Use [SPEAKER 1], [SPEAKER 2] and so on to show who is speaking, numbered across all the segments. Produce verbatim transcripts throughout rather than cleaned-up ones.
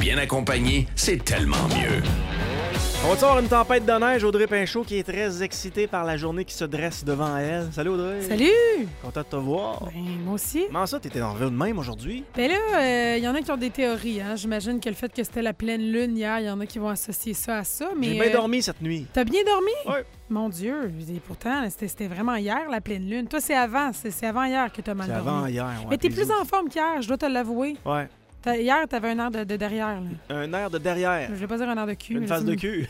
[SPEAKER 1] bien accompagné, c'est tellement mieux.
[SPEAKER 2] On va avoir une tempête de neige, Audrey Pinchot qui est très excitée par la journée qui se dresse devant elle. Salut Audrey!
[SPEAKER 3] Salut!
[SPEAKER 2] Content de te voir.
[SPEAKER 3] Ben, moi aussi.
[SPEAKER 2] Comment ça, t'étais en de même aujourd'hui?
[SPEAKER 3] Ben là, il euh, y en a qui ont des théories. Hein? J'imagine que le fait que c'était la pleine lune hier, il y en a qui vont associer ça à ça. Mais
[SPEAKER 2] J'ai bien
[SPEAKER 3] euh,
[SPEAKER 2] dormi cette nuit.
[SPEAKER 3] T'as bien dormi?
[SPEAKER 2] Oui.
[SPEAKER 3] Mon Dieu, et pourtant, c'était, c'était vraiment hier, la pleine lune. Toi, c'est avant, c'est, c'est avant hier que t'as mal
[SPEAKER 2] C'est
[SPEAKER 3] dormi.
[SPEAKER 2] avant hier, ouais.
[SPEAKER 3] Mais t'es
[SPEAKER 2] les
[SPEAKER 3] plus
[SPEAKER 2] autres.
[SPEAKER 3] en forme qu'hier, je dois te l'avouer.
[SPEAKER 2] Ouais.
[SPEAKER 3] T'as- hier, t'avais un air de, de derrière. Là.
[SPEAKER 2] Un air de derrière.
[SPEAKER 3] Je vais pas dire un air de cul.
[SPEAKER 2] Une
[SPEAKER 3] mais
[SPEAKER 2] face
[SPEAKER 3] c'est-
[SPEAKER 2] de cul.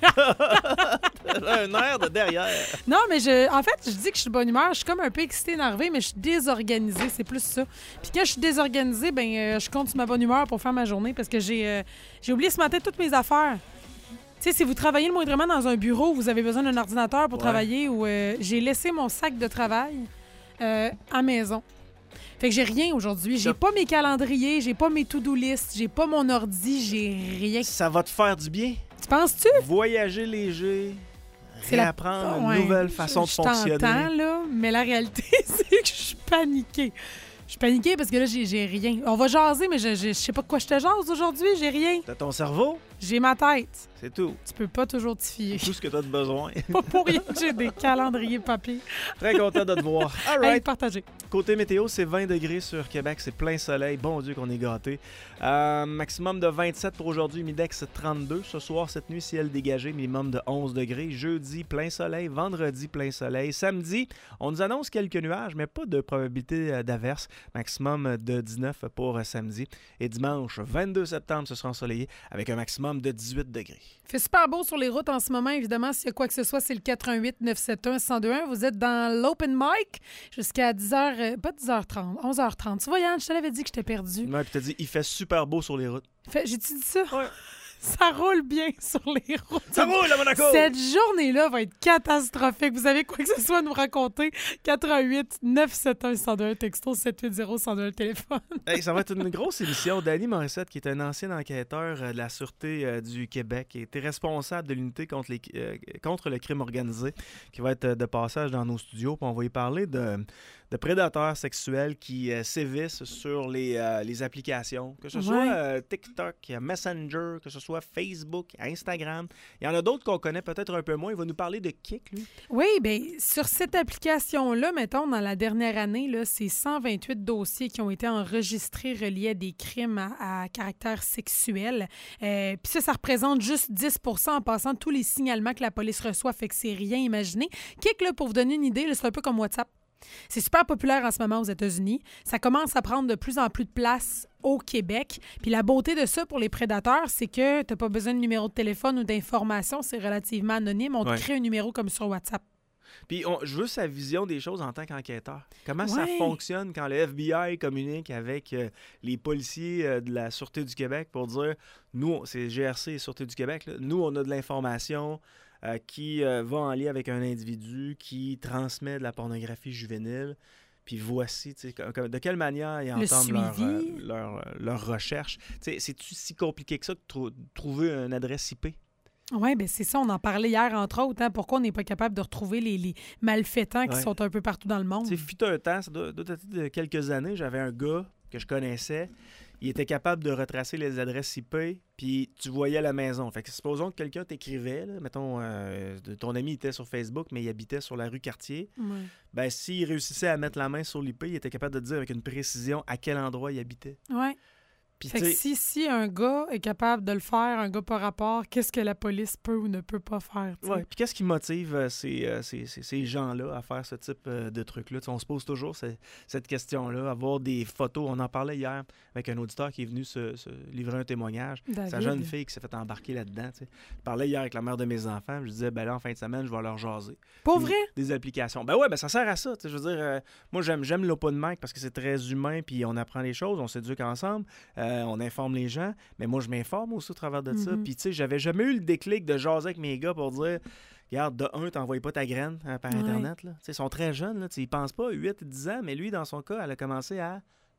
[SPEAKER 2] Un air de derrière.
[SPEAKER 3] Non, mais je, en fait, je dis que je suis de bonne humeur. Je suis comme un peu excitée, énervée, mais je suis désorganisée. C'est plus ça. Puis quand je suis désorganisée, ben, euh, je compte sur ma bonne humeur pour faire ma journée parce que j'ai, euh, j'ai oublié ce matin toutes mes affaires. Tu sais, si vous travaillez le moindrement dans un bureau, vous avez besoin d'un ordinateur pour
[SPEAKER 2] Ouais.
[SPEAKER 3] travailler ou euh, j'ai laissé mon sac de travail euh, à maison. Fait que j'ai rien aujourd'hui. J'ai
[SPEAKER 2] Ça-
[SPEAKER 3] pas mes calendriers, j'ai pas mes to-do list, j'ai pas mon ordi, j'ai rien.
[SPEAKER 2] Ça va te faire du bien.
[SPEAKER 3] Tu penses-tu?
[SPEAKER 2] Voyager léger.
[SPEAKER 3] C'est la-
[SPEAKER 2] Réapprendre une
[SPEAKER 3] Ouais,
[SPEAKER 2] nouvelle façon
[SPEAKER 3] je,
[SPEAKER 2] de fonctionner.
[SPEAKER 3] Je t'entends, là, mais la réalité, c'est que je suis paniquée. Je suis paniquée parce que là, j'ai, j'ai rien. On va jaser, mais je, je, je sais pas de quoi je te jase aujourd'hui. J'ai rien.
[SPEAKER 2] T'as ton cerveau,
[SPEAKER 3] J'ai ma tête.
[SPEAKER 2] c'est tout.
[SPEAKER 3] Tu peux pas toujours t'y fier.
[SPEAKER 2] Tout ce que t'as de besoin.
[SPEAKER 3] Pas pour rien que j'ai des calendriers papier.
[SPEAKER 2] Très content de te voir. All
[SPEAKER 3] Hey,
[SPEAKER 2] right.
[SPEAKER 3] partagez.
[SPEAKER 2] Côté météo, c'est vingt degrés sur Québec, c'est plein soleil. Bon Dieu qu'on est gâtés. Euh, maximum de vingt-sept pour aujourd'hui, Midex trente-deux. Ce soir, cette nuit, ciel dégagé, minimum de onze degrés. Jeudi, plein soleil. Vendredi, plein soleil. Samedi, on nous annonce quelques nuages, mais pas de probabilité euh, d'averse. Maximum de dix-neuf pour euh, samedi. Et dimanche, vingt-deux septembre, ce sera ensoleillé avec un maximum de dix-huit degrés.
[SPEAKER 3] Il fait super beau sur les routes en ce moment. Évidemment, s'il y a quoi que ce soit, c'est le quatre un huit neuf sept un un zéro deux un. Vous êtes dans l'open mic jusqu'à dix heures, euh, pas dix heures trente, onze heures trente. Tu vois, Yann, je te l'avais dit que j'étais perdue.
[SPEAKER 2] Ouais, puis t'as dit, il fait super beau sur les routes.
[SPEAKER 3] Fait- J'ai-tu dit ça?
[SPEAKER 2] Ouais.
[SPEAKER 3] Ça roule bien sur les routes.
[SPEAKER 2] Ça roule à Monaco!
[SPEAKER 3] Cette journée-là va être catastrophique. Vous avez quoi que ce soit à nous raconter? quatre un huit neuf sept un un zéro deux un, texto sept huit zéro un zéro deux un, téléphone.
[SPEAKER 2] Hey, ça va être une grosse émission. Danny Morissette, qui est un ancien enquêteur euh, de la Sûreté euh, du Québec, qui était responsable de l'unité contre, les, euh, contre le crime organisé, qui va être euh, de passage dans nos studios. Puis on va y parler de, de prédateurs sexuels qui euh, sévissent sur les, euh, les applications, que ce soit
[SPEAKER 3] Ouais.
[SPEAKER 2] euh, TikTok, Messenger, que ce soit Facebook, Instagram. Il y en a d'autres qu'on connaît peut-être un peu moins. Il va nous parler de Kik, lui.
[SPEAKER 3] Oui, bien, sur cette application-là, mettons, dans la dernière année, là, c'est cent vingt-huit dossiers qui ont été enregistrés reliés à des crimes à, à caractère sexuel. Euh, Puis ça, ça représente juste dix pour cent en passant de tous les signalements que la police reçoit, fait que c'est rien imaginé. Kik, là, pour vous donner une idée, là, c'est un peu comme WhatsApp. C'est super populaire en ce moment aux États-Unis. Ça commence à prendre de plus en plus de place au Québec. Puis la beauté de ça pour les prédateurs, c'est que tu n'as pas besoin de numéro de téléphone ou d'informations. C'est relativement anonyme. On te
[SPEAKER 2] Ouais.
[SPEAKER 3] crée un numéro comme sur WhatsApp.
[SPEAKER 2] Puis on- je veux sa vision des choses en tant qu'enquêteur. Comment ça
[SPEAKER 3] Ouais.
[SPEAKER 2] fonctionne quand le F B I communique avec euh, les policiers euh, de la Sûreté du Québec pour dire, nous, c'est G R C et Sûreté du Québec, là, nous, on a de l'information euh, qui euh, va en lien avec un individu qui transmet de la pornographie juvénile. Puis voici, tu sais, comme- comme- de quelle manière ils
[SPEAKER 3] Le
[SPEAKER 2] entendent leur,
[SPEAKER 3] suivi.
[SPEAKER 2] euh, leur, euh, leur recherche. Tu sais, c'est-tu si compliqué que ça de trou- de trouver une adresse I P?
[SPEAKER 3] Oui, bien c'est ça. On en parlait hier, entre autres. Hein, pourquoi on n'est pas capable de retrouver les, les malfaitants qui
[SPEAKER 2] Ouais.
[SPEAKER 3] sont un peu partout dans le monde?
[SPEAKER 2] Tu sais, fut un temps, ça doit, doit dater de quelques années, j'avais un gars que je connaissais. Il était capable de retracer les adresses I P, puis tu voyais la maison. Fait que supposons que quelqu'un t'écrivait, là, mettons, euh, ton ami était sur Facebook, mais il habitait sur la rue Cartier.
[SPEAKER 3] Ouais.
[SPEAKER 2] Ben, s'il réussissait à mettre la main sur l'I P, il était capable de te dire avec une précision à quel endroit il habitait.
[SPEAKER 3] Ouais.
[SPEAKER 2] Puis,
[SPEAKER 3] Fait
[SPEAKER 2] tu
[SPEAKER 3] que
[SPEAKER 2] sais,
[SPEAKER 3] si, si un gars est capable de le faire, un gars par rapport, qu'est-ce que la police peut ou ne peut pas faire? tu sais?
[SPEAKER 2] ouais. Puis qu'est-ce qui motive euh, ces, euh, ces, ces- ces gens-là à faire ce type euh, de truc-là? Tu sais, on se pose toujours ce- cette question-là, avoir des photos. On en parlait hier avec un auditeur qui est venu se, se livrer un témoignage. Sa
[SPEAKER 3] David.
[SPEAKER 2] jeune fille qui s'est fait embarquer là-dedans. tu sais. Je parlais hier avec la mère de mes enfants. Je disais, ben là, en fin de semaine, je vais leur jaser.
[SPEAKER 3] Pas
[SPEAKER 2] Des-
[SPEAKER 3] vrai?
[SPEAKER 2] Des applications. Ben ouais, ben ça sert à ça. tu sais. Je veux dire, euh, moi, j'aime, j'aime l'open mic parce que c'est très humain, puis on apprend les choses, on s'éduque ensemble, euh, on informe les gens. Mais moi, je m'informe aussi au travers de ça.
[SPEAKER 3] Mhm.
[SPEAKER 2] Puis, tu sais, j'avais jamais eu le déclic de jaser avec mes gars pour dire, regarde, de un, t'envoies pas ta graine hein, par
[SPEAKER 3] Ouais.
[SPEAKER 2] Internet. Là. Tu sais, ils sont très jeunes. Là. Tu sais, ils pensent pas huit dix ans, mais lui, dans son cas, elle a commencé à.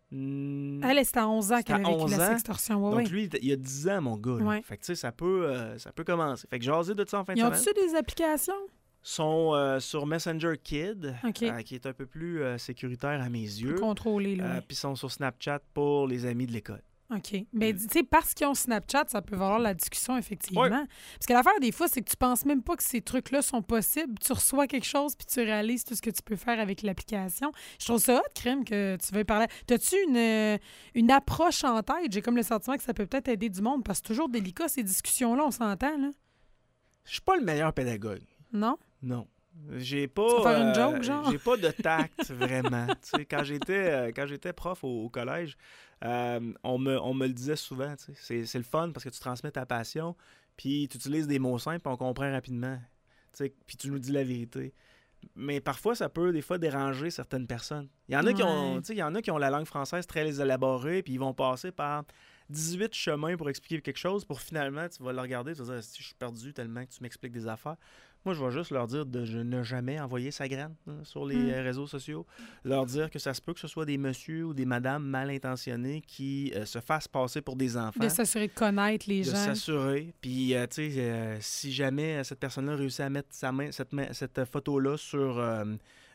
[SPEAKER 2] hmm,
[SPEAKER 3] Elle, c'était à onze ans
[SPEAKER 2] C'était
[SPEAKER 3] qu'elle
[SPEAKER 2] à
[SPEAKER 3] avait vécu
[SPEAKER 2] onze
[SPEAKER 3] la
[SPEAKER 2] ans.
[SPEAKER 3] sextorsion. Ouais,
[SPEAKER 2] Donc,
[SPEAKER 3] ouais.
[SPEAKER 2] lui, il y a dix ans, mon gars. là.
[SPEAKER 3] Ouais.
[SPEAKER 2] Fait que, tu sais, ça peut, euh, ça peut commencer. Fait que jaser de ça en fin de
[SPEAKER 3] Ils
[SPEAKER 2] semaine.
[SPEAKER 3] ont-tu des applications?
[SPEAKER 2] Sont euh, sur Messenger Kid,
[SPEAKER 3] OK.
[SPEAKER 2] euh, qui est un peu plus euh, sécuritaire à mes yeux.
[SPEAKER 3] Contrôler, là.
[SPEAKER 2] Euh,
[SPEAKER 3] ouais.
[SPEAKER 2] Puis sont sur Snapchat pour les amis de l'école.
[SPEAKER 3] OK. Mais tu sais, parce qu'ils ont Snapchat, ça peut valoir la discussion, effectivement.
[SPEAKER 2] Ouais.
[SPEAKER 3] Parce que l'affaire, des fois, c'est que tu penses même pas que ces trucs-là sont possibles. Tu reçois quelque chose, puis tu réalises tout ce que tu peux faire avec l'application. Je trouve ça hot, Crème, que tu veux parler. T'as-tu une, une approche en tête? J'ai comme le sentiment que ça peut peut-être aider du monde, parce que c'est toujours délicat, ces discussions-là, on s'entend, là.
[SPEAKER 2] Je suis pas le meilleur pédagogue.
[SPEAKER 3] Non?
[SPEAKER 2] Non. J'ai pas,
[SPEAKER 3] Tu vas faire une
[SPEAKER 2] euh,
[SPEAKER 3] joke, genre?
[SPEAKER 2] j'ai pas de tact, vraiment. Tu sais, quand j'étais euh, quand j'étais prof au, au collège, euh, on, me, on me le disait souvent. Tu sais, c'est, c'est le fun parce que tu transmets ta passion, puis tu utilises des mots simples, puis on comprend rapidement. Tu sais, puis tu nous dis la vérité. Mais parfois, ça peut des fois déranger certaines personnes. Il y en a qui ont,
[SPEAKER 3] Ouais.
[SPEAKER 2] tu sais, il y en a qui ont la langue française très élaborée, puis ils vont passer par dix-huit chemins pour expliquer quelque chose, pour finalement, tu vas le regarder, tu vas dire, si je suis perdu tellement que tu m'expliques des affaires. Moi, je vais juste leur dire de je ne jamais envoyer sa graine hein, sur les
[SPEAKER 3] Mm.
[SPEAKER 2] euh, réseaux sociaux. Leur dire que ça se peut que ce soit des messieurs ou des madames mal intentionnés qui euh, se fassent passer pour des enfants.
[SPEAKER 3] De s'assurer de connaître les
[SPEAKER 2] de
[SPEAKER 3] gens.
[SPEAKER 2] s'assurer. Puis, euh, tu sais, euh, si jamais euh, cette personne-là réussit à mettre sa main, cette, main- cette photo-là sur, euh,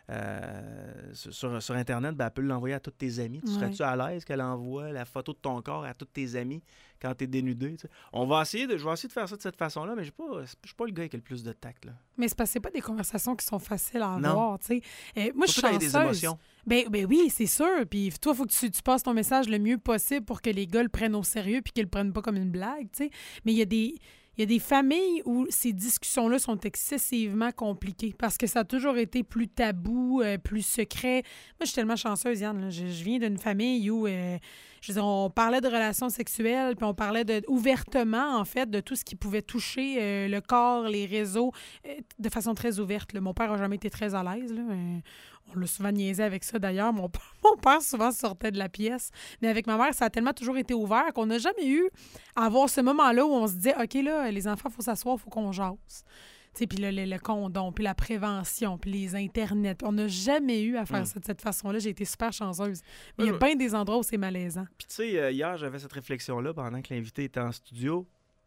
[SPEAKER 2] euh, sur, sur- sur Internet, ben, elle peut l'envoyer à tous tes amis. Tu
[SPEAKER 3] Ouais.
[SPEAKER 2] serais-tu à l'aise qu'elle envoie la photo de ton corps à tous tes amis quand tu es dénudé? Tu sais? On va essayer de, je vais essayer de faire ça de cette façon-là, mais je ne suis pas le gars qui a le plus de tact. Là.
[SPEAKER 3] Mais c'est parce que c'est pas des conversations qui sont faciles à
[SPEAKER 2] Non.
[SPEAKER 3] avoir, tu sais. Euh, moi, je suis
[SPEAKER 2] Surtout quand il y a des
[SPEAKER 3] chanceuse.
[SPEAKER 2] émotions.
[SPEAKER 3] Ben, ben oui, c'est sûr. Puis toi, il faut que tu, tu passes ton message le mieux possible pour que les gars le prennent au sérieux puis qu'ils le prennent pas comme une blague, tu sais. Mais il y a des... Il y a des familles où ces discussions-là sont excessivement compliquées parce que ça a toujours été plus tabou, euh, plus secret. Moi, je suis tellement chanceuse, Yann. Là. Je, je viens d'une famille où, euh, je veux dire, on parlait de relations sexuelles, puis on parlait de, ouvertement, en fait, de tout ce qui pouvait toucher euh, le corps, les réseaux, euh, de façon très ouverte. Là. Mon père n'a jamais été très à l'aise. Là. Euh, on l'a souvent niaisé avec ça, d'ailleurs. Mon, p- mon père souvent sortait de la pièce. Mais avec ma mère, ça a tellement toujours été ouvert qu'on n'a jamais eu à avoir ce moment-là où on se disait, OK, là, les enfants, il faut s'asseoir, il faut qu'on jase. Tu sais, puis le, le, le condom, puis la prévention, puis les internets. Puis on n'a jamais eu à faire
[SPEAKER 2] Mm.
[SPEAKER 3] ça de cette façon-là. J'ai été super chanceuse. Mais il y a
[SPEAKER 2] Ouais,
[SPEAKER 3] bien des endroits où c'est malaisant.
[SPEAKER 2] Puis tu sais, euh, hier, j'avais cette réflexion-là pendant que l'invité était en studio.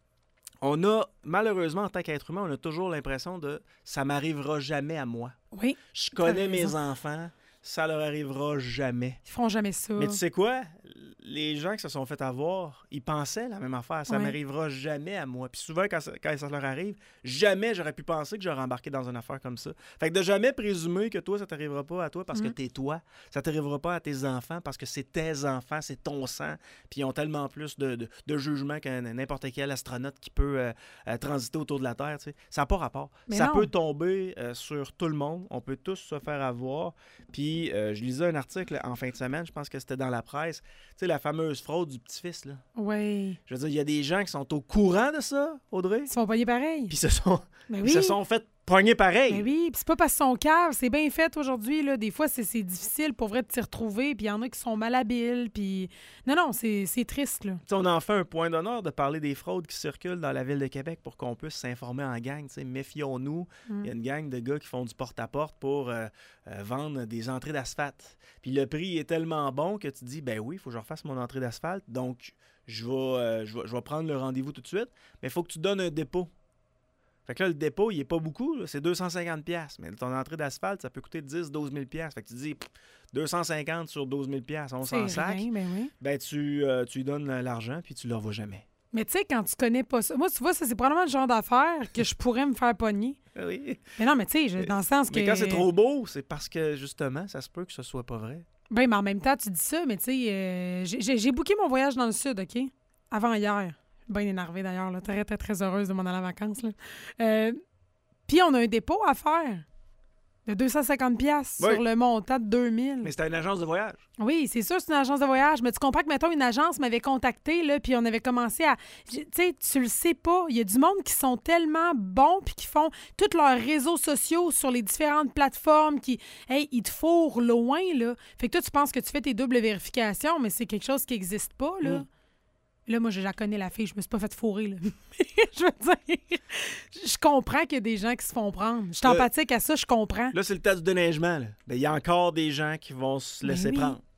[SPEAKER 2] On a, malheureusement, en tant qu'être humain, on a toujours l'impression de « ça m'arrivera jamais à moi
[SPEAKER 3] Oui, ».
[SPEAKER 2] Je connais mes
[SPEAKER 3] raison.
[SPEAKER 2] enfants, ça leur arrivera jamais.
[SPEAKER 3] ils feront jamais ça.
[SPEAKER 2] Mais tu sais quoi? Les gens qui se sont fait avoir, ils pensaient la même affaire. Ça
[SPEAKER 3] Ouais.
[SPEAKER 2] m'arrivera jamais à moi. Puis souvent, quand ça, quand ça leur arrive, jamais j'aurais pu penser que j'aurais embarqué dans une affaire comme ça. Fait que de jamais présumer que toi, ça t'arrivera pas à toi parce
[SPEAKER 3] Mhm.
[SPEAKER 2] que t'es toi. Ça t'arrivera pas à tes enfants parce que c'est tes enfants, c'est ton sang. Puis ils ont tellement plus de, de, de jugement qu'un n'importe quel astronaute qui peut euh, euh, transiter autour de la Terre. Tu sais. Ça n'a pas rapport.
[SPEAKER 3] Mais
[SPEAKER 2] ça
[SPEAKER 3] non.
[SPEAKER 2] peut tomber euh, sur tout le monde. On peut tous se faire avoir. Puis euh, je lisais un article en fin de semaine, je pense que c'était dans la presse. Tu sais, la fameuse fraude du petit-fils, là.
[SPEAKER 3] Oui.
[SPEAKER 2] Je veux dire, il y a des gens qui sont au courant de ça, Audrey,
[SPEAKER 3] Ils se font pogner pareil.
[SPEAKER 2] puis se sont,
[SPEAKER 3] Mais
[SPEAKER 2] ils
[SPEAKER 3] oui.
[SPEAKER 2] se sont fait pogner pareil.
[SPEAKER 3] Mais oui, puis c'est pas parce qu'ils sont caves, c'est bien fait aujourd'hui. Là. Des fois, c'est, c'est difficile pour vrai de s'y retrouver, puis il y en a qui sont malhabiles, puis... Non, non, c'est, c'est triste, là.
[SPEAKER 2] Tu sais, on en fait un point d'honneur de parler des fraudes qui circulent dans la ville de Québec pour qu'on puisse s'informer en gang. Tu sais, méfions-nous. Il
[SPEAKER 3] Mm.
[SPEAKER 2] y a une gang de gars qui font du porte-à-porte pour euh, euh, vendre des entrées d'asphalte. Puis le prix est tellement bon que tu te dis, ben oui, il faut que je refasse mon entrée d'asphalte. Donc, je vais, euh, je vais, je vais prendre le rendez-vous tout de suite. Mais il faut que tu donnes un dépôt. Fait que là, le dépôt, il n'est pas beaucoup. Là, c'est deux cent cinquante dollars. Mais ton entrée d'asphalte, ça peut coûter dix à douze mille dollars. Fait que tu dis, pff, deux cent cinquante sur douze mille dollars, on s'en
[SPEAKER 3] C'est
[SPEAKER 2] sac.
[SPEAKER 3] rien, ben oui.
[SPEAKER 2] Ben, tu, euh, tu lui donnes l'argent puis tu ne le revois jamais.
[SPEAKER 3] Mais tu sais, quand tu connais pas ça... Moi, tu vois, ça, c'est probablement le genre d'affaire que je pourrais me faire pogner.
[SPEAKER 2] Oui.
[SPEAKER 3] Mais non, mais tu sais, je- dans le sens que...
[SPEAKER 2] Mais quand c'est trop beau, c'est parce que, justement, ça se peut que ce soit pas vrai.
[SPEAKER 3] Ben, mais en même temps, tu dis ça, mais tu sais, euh, j'ai, j'ai- j'ai booké mon voyage dans le Sud, OK? Avant hier. Bien énervée, d'ailleurs, là. Très, très, très heureuse de m'en aller en vacances, là. Euh, Puis on a un dépôt à faire de deux cent cinquante dollars
[SPEAKER 2] Oui.
[SPEAKER 3] sur le montant de deux mille.
[SPEAKER 2] Mais c'était une agence de voyage.
[SPEAKER 3] Oui, c'est sûr, c'est une agence de voyage, mais tu comprends que, mettons, une agence m'avait contacté, là, puis on avait commencé à... Tu sais, tu le sais pas, il y a du monde qui sont tellement bons, puis qui font tous leurs réseaux sociaux sur les différentes plateformes, qui, hey, ils te fourrent loin, là. Fait que toi, tu penses que tu fais tes doubles vérifications, mais c'est quelque chose qui n'existe pas, là.
[SPEAKER 2] Mm.
[SPEAKER 3] Là, moi, je la connais, la fille, je me suis pas fait fourrer, là. Je veux dire, je comprends qu'il y a des gens qui se font prendre. Je suis
[SPEAKER 2] Euh,
[SPEAKER 3] empathique à ça, je comprends.
[SPEAKER 2] Là, c'est le tas du déneigement. là. Ben, il y a encore des gens qui vont se
[SPEAKER 3] Ben
[SPEAKER 2] laisser
[SPEAKER 3] oui.
[SPEAKER 2] prendre. Tu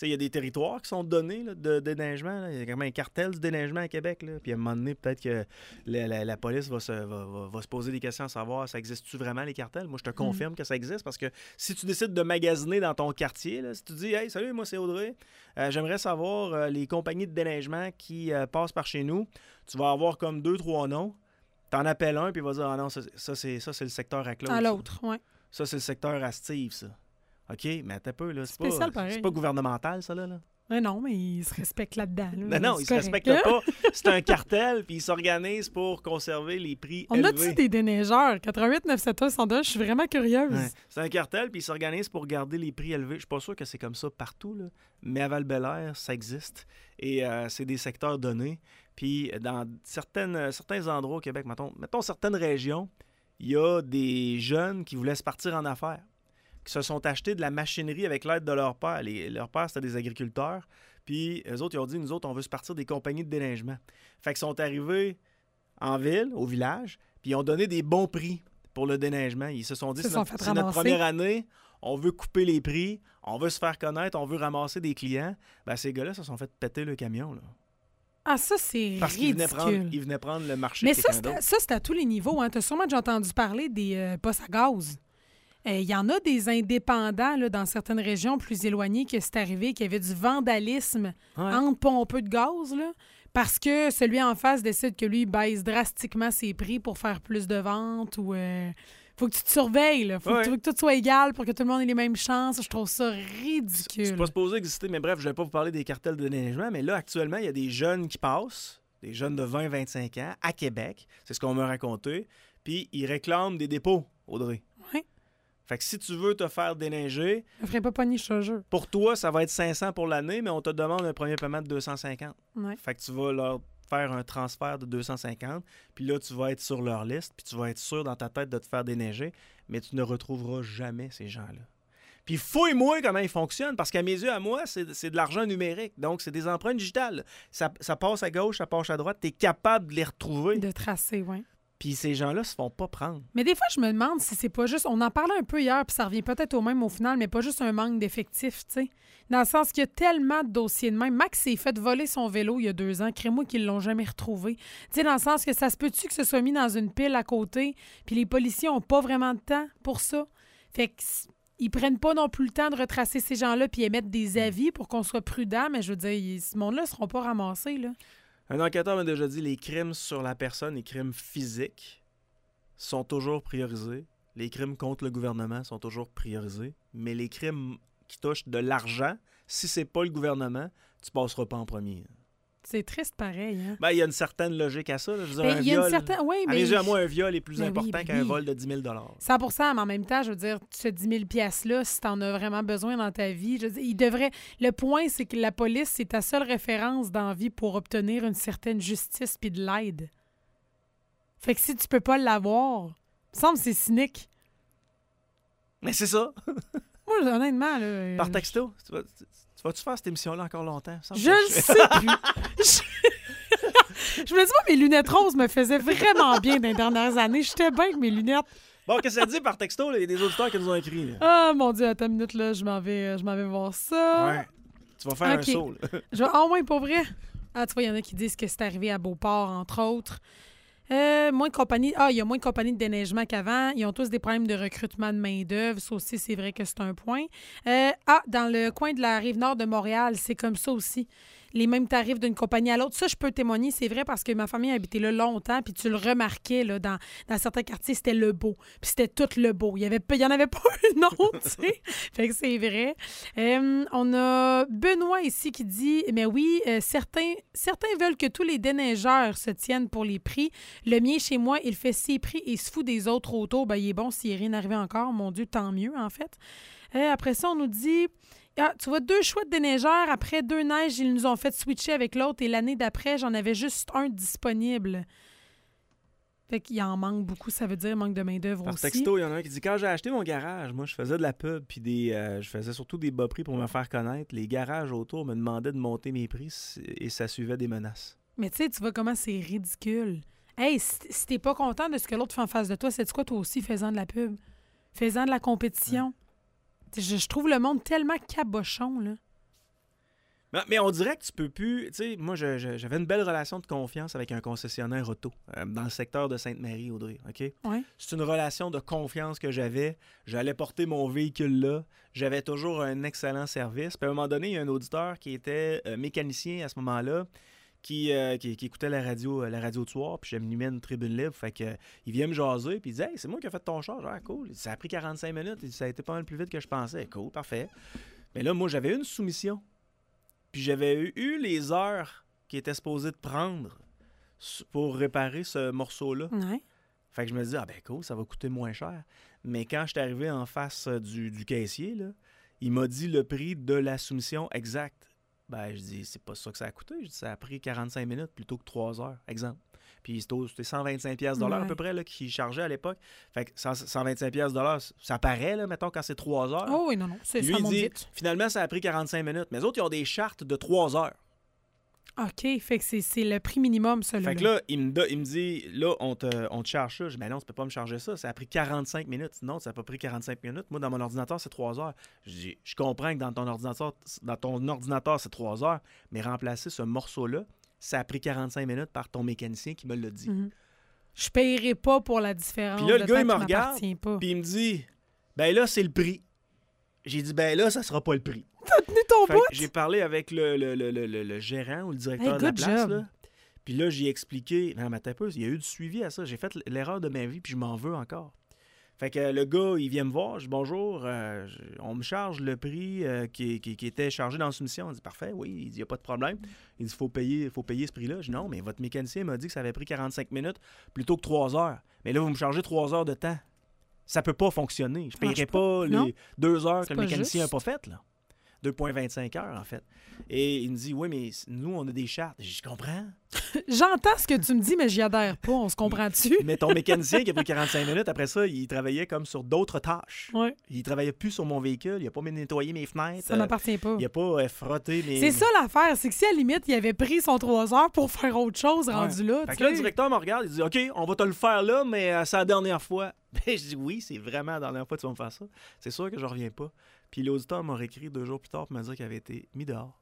[SPEAKER 2] il y a des territoires qui sont donnés là, de déneigement. Il y a quand même un cartel du déneigement à Québec. Là. Puis à un moment donné, peut-être que la, la, la police va se, va, va, va se poser des questions à savoir ça existe-tu vraiment les cartels? Moi, je te confirme mmh. que ça existe parce que si tu décides de magasiner dans ton quartier, là, si tu dis « Hey, salut, moi c'est Audrey, euh, j'aimerais savoir euh, les compagnies de déneigement qui euh, passent par chez nous. » Tu vas avoir comme deux, trois noms. T'en appelles un, puis il va dire « Ah non, ça, ça, c'est, ça c'est le secteur à Claude. »
[SPEAKER 3] À l'autre, oui.
[SPEAKER 2] Ça, c'est le secteur à Steve, ça. OK, mais attends un peu, là. C'est
[SPEAKER 3] spécial,
[SPEAKER 2] pas,
[SPEAKER 3] pareil.
[SPEAKER 2] C'est pas gouvernemental, ça, là. là.
[SPEAKER 3] Mais non, mais ils se respectent là-dedans. Là.
[SPEAKER 2] Non, non, ils se respectent pas. C'est un cartel, puis ils s'organisent pour conserver les prix
[SPEAKER 3] On
[SPEAKER 2] élevés.
[SPEAKER 3] On a-tu des déneigeurs? quatre-vingt-huit neuf cent soixante-deux, je suis vraiment curieuse.
[SPEAKER 2] Ouais. C'est un cartel, puis ils s'organisent pour garder les prix élevés. Je suis pas sûr que c'est comme ça partout, là. Mais à Val-Bélair, ça existe. Et euh, c'est des secteurs donnés. Puis dans certaines, certains endroits au Québec, mettons, mettons certaines régions, il y a des jeunes qui voulaient se partir en affaires, qui se sont achetés de la machinerie avec l'aide de leur père. Les, leur père, c'était des agriculteurs. Puis eux autres, ils ont dit, nous autres, on veut se partir des compagnies de déneigement. Fait qu'ils sont arrivés en ville, au village, puis ils ont donné des bons prix pour le déneigement. Ils se sont dit, c'est, notre, c'est notre première année, on veut couper les prix, on veut se faire connaître, on veut ramasser des clients. Ben, ces gars-là se sont fait péter le camion, là.
[SPEAKER 3] Ah, ça, c'est
[SPEAKER 2] Parce
[SPEAKER 3] ridicule.
[SPEAKER 2] Parce qu'ils venaient prendre, ils venaient prendre le marché.
[SPEAKER 3] Mais ça, c'est, ça, c'est à tous les niveaux. Hein. Tu as sûrement déjà entendu parler des euh, postes à gaz. Il euh, y en a des indépendants là, dans certaines régions plus éloignées que c'est arrivé, qu'il y avait du vandalisme ouais. entre pompeux de gaz, là, parce que celui en face décide que lui, il baisse drastiquement ses prix pour faire plus de ventes ou... Euh, faut que tu te surveilles, là. Faut ouais. que, que tout soit égal pour que tout le monde ait les mêmes chances. Je trouve ça ridicule.
[SPEAKER 2] C'est pas supposé exister, mais bref, je vais pas vous parler des cartels de déneigement, mais là, actuellement, il y a des jeunes qui passent, des jeunes de vingt à vingt-cinq ans, à Québec, c'est ce qu'on m'a raconté, puis ils réclament des dépôts, Audrey.
[SPEAKER 3] Oui.
[SPEAKER 2] Fait que si tu veux te faire déneiger...
[SPEAKER 3] Je ne ferai pas pogner, je te jure.
[SPEAKER 2] Pour toi, ça va être cinq cents pour l'année, mais on te demande un premier paiement de deux cent cinquante.
[SPEAKER 3] Ouais.
[SPEAKER 2] Fait que tu vas leur faire un transfert de deux cent cinquante, puis là, tu vas être sur leur liste, puis tu vas être sûr dans ta tête de te faire déneiger, mais tu ne retrouveras jamais ces gens-là. Puis fouille-moi comment ils fonctionnent, parce qu'à mes yeux, à moi, c'est, c'est de l'argent numérique. Donc, c'est des empreintes digitales. Ça, ça passe à gauche, ça passe à droite. Tu es capable de les retrouver.
[SPEAKER 3] De tracer, oui.
[SPEAKER 2] Puis ces gens-là se font pas prendre.
[SPEAKER 3] Mais des fois, je me demande si c'est pas juste... On en parlait un peu hier, puis ça revient peut-être au même au final, mais pas juste un manque d'effectifs, tu sais. Dans le sens qu'il y a tellement de dossiers de même. Max s'est fait voler son vélo il y a deux ans. Crée-moi qu'ils l'ont jamais retrouvé. Tu sais, dans le sens que ça se peut-tu que ce soit mis dans une pile à côté, puis les policiers ont pas vraiment de temps pour ça. Fait que... Ils prennent pas non plus le temps de retracer ces gens-là puis émettre des avis pour qu'on soit prudent, mais je veux dire, ce monde-là ne seront pas ramassés, là.
[SPEAKER 2] Un enquêteur m'a déjà dit les crimes sur la personne, les crimes physiques, sont toujours priorisés. Les crimes contre le gouvernement sont toujours priorisés. Mais les crimes qui touchent de l'argent, si c'est pas le gouvernement, tu passeras pas en premier.
[SPEAKER 3] C'est triste pareil, hein?
[SPEAKER 2] Ben, il y a une certaine logique à ça. Là. Je veux dire,
[SPEAKER 3] ben,
[SPEAKER 2] un
[SPEAKER 3] y a
[SPEAKER 2] viol,
[SPEAKER 3] une certaine... oui, mais...
[SPEAKER 2] À mes yeux, à moi, un viol est plus
[SPEAKER 3] ben
[SPEAKER 2] important
[SPEAKER 3] oui, ben
[SPEAKER 2] qu'un
[SPEAKER 3] oui.
[SPEAKER 2] vol de dix mille dollars.
[SPEAKER 3] cent pour cent, mais en même temps, je veux dire, ce dix mille dollars-là, si tu en as vraiment besoin dans ta vie, je veux dire, il devrait... Le point, c'est que la police, c'est ta seule référence dans la vie pour obtenir une certaine justice puis de l'aide. Fait que si tu peux pas l'avoir, il me semble que c'est cynique.
[SPEAKER 2] Mais c'est ça.
[SPEAKER 3] Moi, honnêtement, là...
[SPEAKER 2] Par texto, tu vas... Tu vas-tu faire cette émission-là encore longtemps?
[SPEAKER 3] Je ne sais plus. je... je me dis, moi, mes lunettes roses me faisaient vraiment bien dans les dernières années. J'étais bien avec mes lunettes.
[SPEAKER 2] Bon, qu'est-ce que ça dit par texto? Il y a des auditeurs qui nous ont écrit. Là.
[SPEAKER 3] Ah, mon Dieu, attends une minute, là. Je m'en vais, je m'en vais voir ça.
[SPEAKER 2] Ouais. Tu vas faire
[SPEAKER 3] okay.
[SPEAKER 2] un saut. Là.
[SPEAKER 3] Je vais... Ah, ouais, pour vrai? Ah, tu vois, il y en a qui disent que c'est arrivé à Beauport, entre autres. Euh, moins de compagnies. Ah, il y a moins de compagnies de déneigement qu'avant. Ils ont tous des problèmes de recrutement de main-d'œuvre. Ça aussi, c'est vrai que c'est un point. Euh, ah, dans le coin de la Rive-Nord de Montréal, c'est comme ça aussi. Les mêmes tarifs d'une compagnie à l'autre. Ça, je peux témoigner, c'est vrai, parce que ma famille a habité là longtemps, puis tu le remarquais, là, dans, dans certains quartiers, c'était le beau. Puis c'était tout le beau. Il y avait, il y en avait pas un autre, tu sais. Fait que c'est vrai. Euh, on a Benoît ici qui dit, mais oui, euh, certains, certains veulent que tous les déneigeurs se tiennent pour les prix. Le mien, chez moi, il fait ses prix et se fout des autres autour. Ben, il est bon s'il n'est rien arrivé encore. Mon Dieu, tant mieux, en fait. Euh, après ça, on nous dit... Ah, tu vois, deux choix de déneigeurs. Après deux neiges, ils nous ont fait switcher avec l'autre. Et l'année d'après, j'en avais juste un disponible. Fait qu'il en manque beaucoup. Ça veut dire manque de main-d'œuvre aussi.
[SPEAKER 2] Par texto, il y en a un qui dit, quand j'ai acheté mon garage, moi, je faisais de la pub, puis des, euh, je faisais surtout des bas prix pour me faire connaître. Les garages autour me demandaient de monter mes prix et ça suivait des menaces.
[SPEAKER 3] Mais tu sais, tu vois comment c'est ridicule. Hey, si, si t'es pas content de ce que l'autre fait en face de toi, c'est quoi toi aussi, faisant de la pub? Faisant de la compétition? Ouais. Je, je trouve le monde tellement cabochon, là.
[SPEAKER 2] Mais, mais on dirait que tu peux plus... Tu sais, moi, je, je, j'avais une belle relation de confiance avec un concessionnaire auto euh, dans le secteur de Sainte-Marie, Audrey, OK?
[SPEAKER 3] Ouais.
[SPEAKER 2] C'est une relation de confiance que j'avais. J'allais porter mon véhicule là. J'avais toujours un excellent service. Puis à un moment donné, il y a un auditeur qui était euh, mécanicien à ce moment-là, qui, euh, qui, qui écoutait la radio, la radio de soir, puis j'animais une tribune libre. Fait que, euh, il vient me jaser, puis il dit « Hey, c'est moi qui ai fait ton char. » Ah, cool. Il dit, ça a pris quarante-cinq minutes. Il dit, ça a été pas mal plus vite que je pensais. Cool, parfait. Mais là, moi, j'avais une soumission. Puis j'avais eu, eu les heures qui étaient supposées de prendre pour réparer ce morceau-là.
[SPEAKER 3] Ouais.
[SPEAKER 2] Fait que je me dis, ah ben cool, ça va coûter moins cher. Mais quand je suis arrivé en face du, du caissier, là, il m'a dit le prix de la soumission exacte. Ben, je dis, c'est pas ça que ça a coûté. Je dis, ça a pris quarante-cinq minutes plutôt que trois heures, exemple. Puis c'était cent vingt-cinq piastres de l'heure
[SPEAKER 3] Ouais.
[SPEAKER 2] à peu près là, qu'il chargeait à l'époque. Fait que cent vingt-cinq piastres de l'heure, ça paraît, là, mettons, quand c'est trois heures.
[SPEAKER 3] Oh oui, non, non, c'est,
[SPEAKER 2] Puis lui,
[SPEAKER 3] ça
[SPEAKER 2] il
[SPEAKER 3] monte
[SPEAKER 2] dit,
[SPEAKER 3] vite.
[SPEAKER 2] finalement, ça a pris quarante-cinq minutes. Mais les autres, ils ont des chartes de trois heures.
[SPEAKER 3] OK, fait que c'est, c'est le prix minimum, ça,
[SPEAKER 2] Fait que là, il me, do- il me dit, là, on te, on te charge ça. Je dis, ben non, tu peux pas me charger ça. Ça a pris quarante-cinq minutes. Non, ça n'a pas pris quarante-cinq minutes. Moi, dans mon ordinateur, c'est trois heures. Je dis, je comprends que dans ton ordinateur, dans ton ordinateur, c'est trois heures, mais remplacer ce morceau-là, ça a pris quarante-cinq minutes par ton mécanicien qui me l'a dit.
[SPEAKER 3] Mhm. Je paierai pas pour la différence.
[SPEAKER 2] Puis là, le
[SPEAKER 3] de
[SPEAKER 2] gars,
[SPEAKER 3] temps
[SPEAKER 2] il me
[SPEAKER 3] qui
[SPEAKER 2] regarde,
[SPEAKER 3] m'appartient pas.
[SPEAKER 2] Puis il me dit, ben là, c'est le prix. J'ai dit, ben là, ça sera pas le prix.
[SPEAKER 3] T'as tenu ton
[SPEAKER 2] Fait
[SPEAKER 3] bout?
[SPEAKER 2] que j'ai parlé avec le, le, le, le, le- le gérant ou le directeur
[SPEAKER 3] Hey,
[SPEAKER 2] de la
[SPEAKER 3] good
[SPEAKER 2] place.
[SPEAKER 3] job.
[SPEAKER 2] Là. Puis là, j'ai expliqué. Non, mais attends un peu, il y a eu du suivi à ça. J'ai fait l'erreur de ma vie, puis je m'en veux encore. Fait que euh, le gars, il vient me voir. Je dis bonjour, euh, je- on me charge le prix euh, qui, qui, qui était chargé dans la soumission. Il dit parfait, oui, il dit, il n'y a pas de problème. Il dit, il faut payer, faut payer ce prix-là. Je dis non, mais votre mécanicien m'a dit que ça avait pris quarante-cinq minutes plutôt que trois heures. Mais là, vous me chargez trois heures de temps. Ça peut pas fonctionner. Je ne payerai
[SPEAKER 3] marche
[SPEAKER 2] pas,
[SPEAKER 3] pas. Non.
[SPEAKER 2] les deux heures
[SPEAKER 3] C'est
[SPEAKER 2] que le
[SPEAKER 3] pas
[SPEAKER 2] mécanicien n'a
[SPEAKER 3] juste.
[SPEAKER 2] pas faites, là. deux virgule vingt-cinq heures, en fait. Et il me dit, oui, mais nous, on a des chartes. Je dis, je comprends.
[SPEAKER 3] J'entends ce que tu me dis, mais j'y adhère pas. On se comprend-tu?
[SPEAKER 2] Mais ton mécanicien qui a pris quarante-cinq minutes, après ça, il travaillait comme sur d'autres tâches.
[SPEAKER 3] Ouais.
[SPEAKER 2] Il travaillait plus sur mon véhicule. Il n'a pas nettoyé mes fenêtres.
[SPEAKER 3] Ça
[SPEAKER 2] euh,
[SPEAKER 3] m'appartient pas.
[SPEAKER 2] il n'a pas euh, frotté mes...
[SPEAKER 3] C'est ça l'affaire, c'est que si à la limite, il avait pris son trois heures pour faire autre chose
[SPEAKER 2] Ouais.
[SPEAKER 3] rendu là,
[SPEAKER 2] Fait
[SPEAKER 3] tu
[SPEAKER 2] que là, le
[SPEAKER 3] sais.
[SPEAKER 2] directeur me regarde, il dit, OK, on va te le faire là, mais euh, c'est la dernière fois. Ben, je dis, oui, c'est vraiment la dernière fois que tu vas me faire ça. C'est sûr que je reviens pas. Puis l'auditeur m'a réécrit deux jours plus tard pour me dire qu'il avait été mis dehors.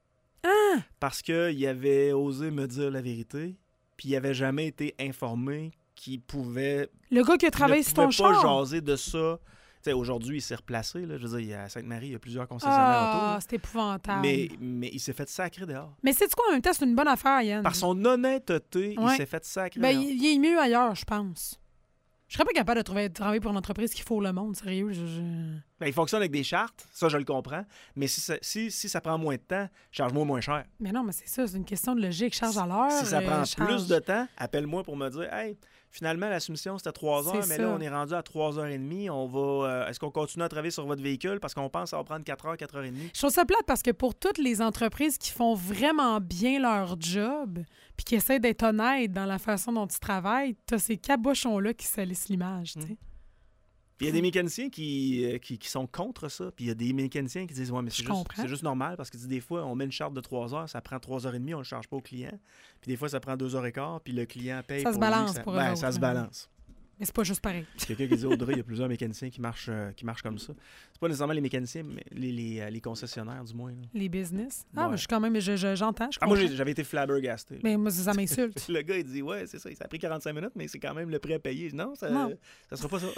[SPEAKER 3] Ah!
[SPEAKER 2] Parce qu'il avait osé me dire la vérité, puis il avait jamais été informé qu'il pouvait...
[SPEAKER 3] Le gars qui a travaillé
[SPEAKER 2] ne
[SPEAKER 3] sur ton
[SPEAKER 2] pouvait pas
[SPEAKER 3] char.
[SPEAKER 2] jaser de ça. Tu sais, aujourd'hui, il s'est replacé. Là. Je veux dire, il y a à Sainte-Marie, il y a plusieurs concessionnaires
[SPEAKER 3] Ah,
[SPEAKER 2] auto.
[SPEAKER 3] c'est épouvantable.
[SPEAKER 2] Mais, mais il s'est fait sacrer dehors.
[SPEAKER 3] Mais sais-tu quoi, en même temps, c'est une bonne affaire, Yann.
[SPEAKER 2] Par son honnêteté, il
[SPEAKER 3] Ouais.
[SPEAKER 2] s'est fait sacrer
[SPEAKER 3] Ben,
[SPEAKER 2] dehors.
[SPEAKER 3] il il est mieux ailleurs, je pense. Je serais pas capable de, trouver, de travailler pour une entreprise qui fourre le monde, sérieux. Je, je...
[SPEAKER 2] Ben, il fonctionne avec des chartes, ça, je le comprends. Mais si ça, si, si ça prend moins de temps, charge-moi moins cher.
[SPEAKER 3] Mais non, mais c'est ça, c'est une question de logique. Charge à l'heure.
[SPEAKER 2] Si ça
[SPEAKER 3] euh,
[SPEAKER 2] prend
[SPEAKER 3] charge-
[SPEAKER 2] plus de temps, appelle-moi pour me dire « Hey, finalement, la soumission, c'était trois heures,
[SPEAKER 3] C'est
[SPEAKER 2] mais
[SPEAKER 3] ça.
[SPEAKER 2] là, on est rendu à trois heures trente. On va, euh, est-ce qu'on continue à travailler sur votre véhicule? Parce qu'on pense que ça va prendre quatre heures, quatre heures trente.
[SPEAKER 3] Je trouve ça plate parce que pour toutes les entreprises qui font vraiment bien leur job puis qui essaient d'être honnêtes dans la façon dont ils travaillent, t'as ces cabochons-là qui salissent l'image, tu sais.
[SPEAKER 2] Puis il y a des mécaniciens qui, euh, qui, qui sont contre ça. Puis il y a des mécaniciens qui disent « Ouais, mais c'est
[SPEAKER 3] Je
[SPEAKER 2] juste,
[SPEAKER 3] comprends.
[SPEAKER 2] c'est juste normal. » Parce que des fois, on met une charte de trois heures, ça prend trois heures trente, on ne le charge pas au client. Puis des fois, ça prend deux heures quinze, puis le client paye
[SPEAKER 3] Ça
[SPEAKER 2] pour
[SPEAKER 3] se
[SPEAKER 2] lui,
[SPEAKER 3] balance
[SPEAKER 2] ça...
[SPEAKER 3] pour eux
[SPEAKER 2] Ben,
[SPEAKER 3] autres,
[SPEAKER 2] ça se
[SPEAKER 3] hein.
[SPEAKER 2] balance.
[SPEAKER 3] Mais c'est pas juste pareil.
[SPEAKER 2] Quelqu'un qui dit Audrey, il y a plusieurs mécaniciens qui marchent, euh, qui marchent comme ça. C'est pas nécessairement les mécaniciens, mais les, les, euh, les concessionnaires, du moins. Là.
[SPEAKER 3] Les business. Ah,
[SPEAKER 2] Ouais.
[SPEAKER 3] mais je suis quand même, je, je- j'entends, je
[SPEAKER 2] Ah, moi,
[SPEAKER 3] comprends.
[SPEAKER 2] j'ai- j'avais été flabbergasté.
[SPEAKER 3] Mais moi, ça, ça m'insulte.
[SPEAKER 2] Le gars, il dit Ouais, c'est ça, ça a pris quarante-cinq minutes, mais c'est quand même le prix à payer. Non, ça,
[SPEAKER 3] Non.
[SPEAKER 2] ça sera pas ça.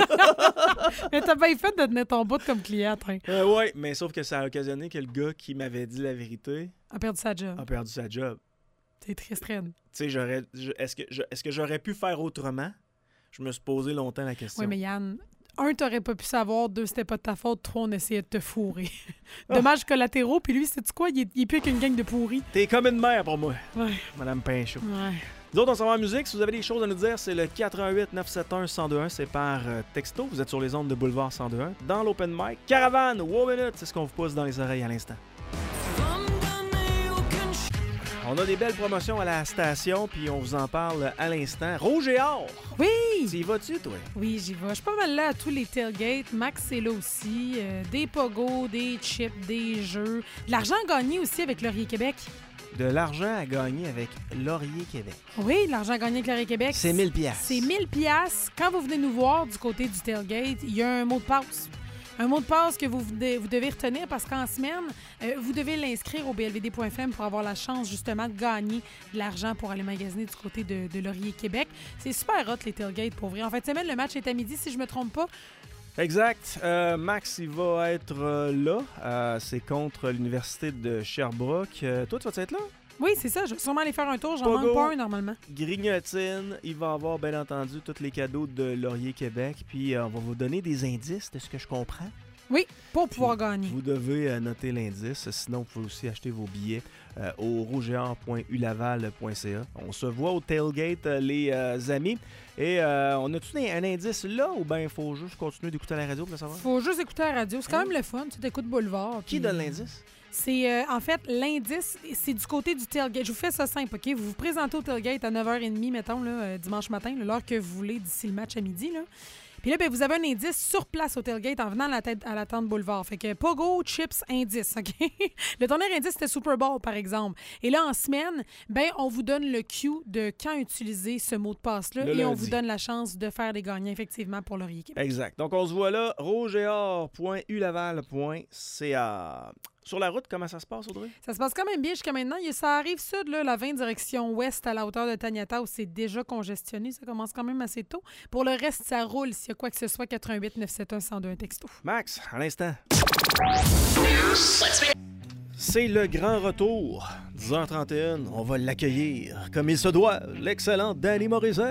[SPEAKER 3] Mais t'as bien fait de tenir ton bout comme client, hein.
[SPEAKER 2] euh, ouais, mais sauf que ça a occasionné que le gars qui m'avait dit la vérité
[SPEAKER 3] A perdu sa job.
[SPEAKER 2] a perdu sa job.
[SPEAKER 3] T'es triste, Red.
[SPEAKER 2] Tu sais, j'aurais, je- est-ce que, je- est-ce que j'aurais pu faire autrement? Je me suis posé longtemps la question.
[SPEAKER 3] Oui, mais Yann, un, t'aurais pas pu savoir. Deux, c'était pas de ta faute. Trois, on essayait de te fourrer. Dommages collatéraux. Puis lui, c'est quoi? Il est, il est plus qu'une gang de pourris.
[SPEAKER 2] T'es comme une mère pour moi,
[SPEAKER 3] Ouais.
[SPEAKER 2] Madame Pinchot.
[SPEAKER 3] Ouais.
[SPEAKER 2] Nous autres, on s'en va en musique. Si vous avez des choses à nous dire, c'est le quatre un huit neuf sept un un zéro deux un. C'est par euh, texto. Vous êtes sur les ondes de Boulevard cent deux un. Dans l'open mic. Caravane, wow minute, c'est ce qu'on vous pousse dans les oreilles à l'instant. On a des belles promotions à la station, puis on vous en parle à l'instant. Rouge et or!
[SPEAKER 3] Oui!
[SPEAKER 2] Tu y vas-tu, toi?
[SPEAKER 3] Oui, j'y vais. Je suis pas mal là à tous les tailgates. Max est là aussi. Euh, des pogos, des chips, des jeux. De l'argent gagné aussi avec Laurier Québec.
[SPEAKER 2] De l'argent à gagner avec Laurier Québec.
[SPEAKER 3] Oui, de l'argent gagné avec Laurier Québec.
[SPEAKER 2] C'est mille piastres.
[SPEAKER 3] C'est mille piastres. Quand vous venez nous voir du côté du tailgate, il y a un mot de passe. Un mot de passe que vous, vous devez retenir parce qu'en semaine, euh, vous devez l'inscrire au b l v d point f m pour avoir la chance justement de gagner de l'argent pour aller magasiner du côté de, de Laurier, Québec. C'est super hot les tailgates pour vrai. En fin de semaine, le match est à midi si je me trompe pas.
[SPEAKER 2] Exact. Euh, Max, il va être euh, là. Euh, c'est contre l'Université de Sherbrooke. Euh, toi, tu vas être là?
[SPEAKER 3] Oui, c'est ça. Je vais sûrement aller faire un tour. J'en
[SPEAKER 2] Pogo,
[SPEAKER 3] manque pas un, normalement.
[SPEAKER 2] Grignotine. Il va avoir, bien entendu, tous les cadeaux de Laurier Québec. Puis, euh, on va vous donner des indices de ce que je comprends.
[SPEAKER 3] Oui, pour pouvoir
[SPEAKER 2] Puis,
[SPEAKER 3] gagner.
[SPEAKER 2] Vous devez euh, noter l'indice. Sinon, vous pouvez aussi acheter vos billets euh, au rougeor point u laval point c a. On se voit au tailgate, euh, les euh, amis. Et euh, on a-tu un indice là ou bien il faut juste continuer d'écouter la radio pour le savoir?
[SPEAKER 3] Faut juste écouter la radio. C'est quand même le fun. Tu t'écoutes Boulevard.
[SPEAKER 2] Qui
[SPEAKER 3] puis...
[SPEAKER 2] donne l'indice?
[SPEAKER 3] C'est, euh, en fait, l'indice, c'est du côté du tailgate. Je vous fais ça simple, OK? Vous vous présentez au tailgate à neuf heures trente, mettons, là, euh, dimanche matin, là, l'heure que vous voulez d'ici le match à midi, là. Puis là, ben, vous avez un indice sur place au tailgate en venant à la, tête, à la tente Boulevard. Fait que Pogo, Chips, indice, OK? Le dernier indice, c'était Super Bowl, par exemple. Et là, en semaine, ben, on vous donne le cue de quand utiliser ce mot de passe-là
[SPEAKER 2] Le
[SPEAKER 3] et on
[SPEAKER 2] lundi.
[SPEAKER 3] vous donne la chance de faire des gagnants, effectivement, pour Laurier Québec.
[SPEAKER 2] Exact. Donc, on se voit là, rougeor point u laval point c a. Sur la route, comment ça se passe, Audrey?
[SPEAKER 3] Ça se passe quand même bien jusqu'à maintenant. Il y a- Ça arrive sud, là, la vingt direction ouest à la hauteur de Taniata où c'est déjà congestionné. Ça commence quand même assez tôt. Pour le reste, ça roule. S'il y a quoi que ce soit, quatre-vingt-huit neuf sept un cent deux un texto.
[SPEAKER 2] Max, à l'instant. C'est le grand retour. dix heures trente et un, on va l'accueillir comme il se doit, l'excellent Danny Morissette.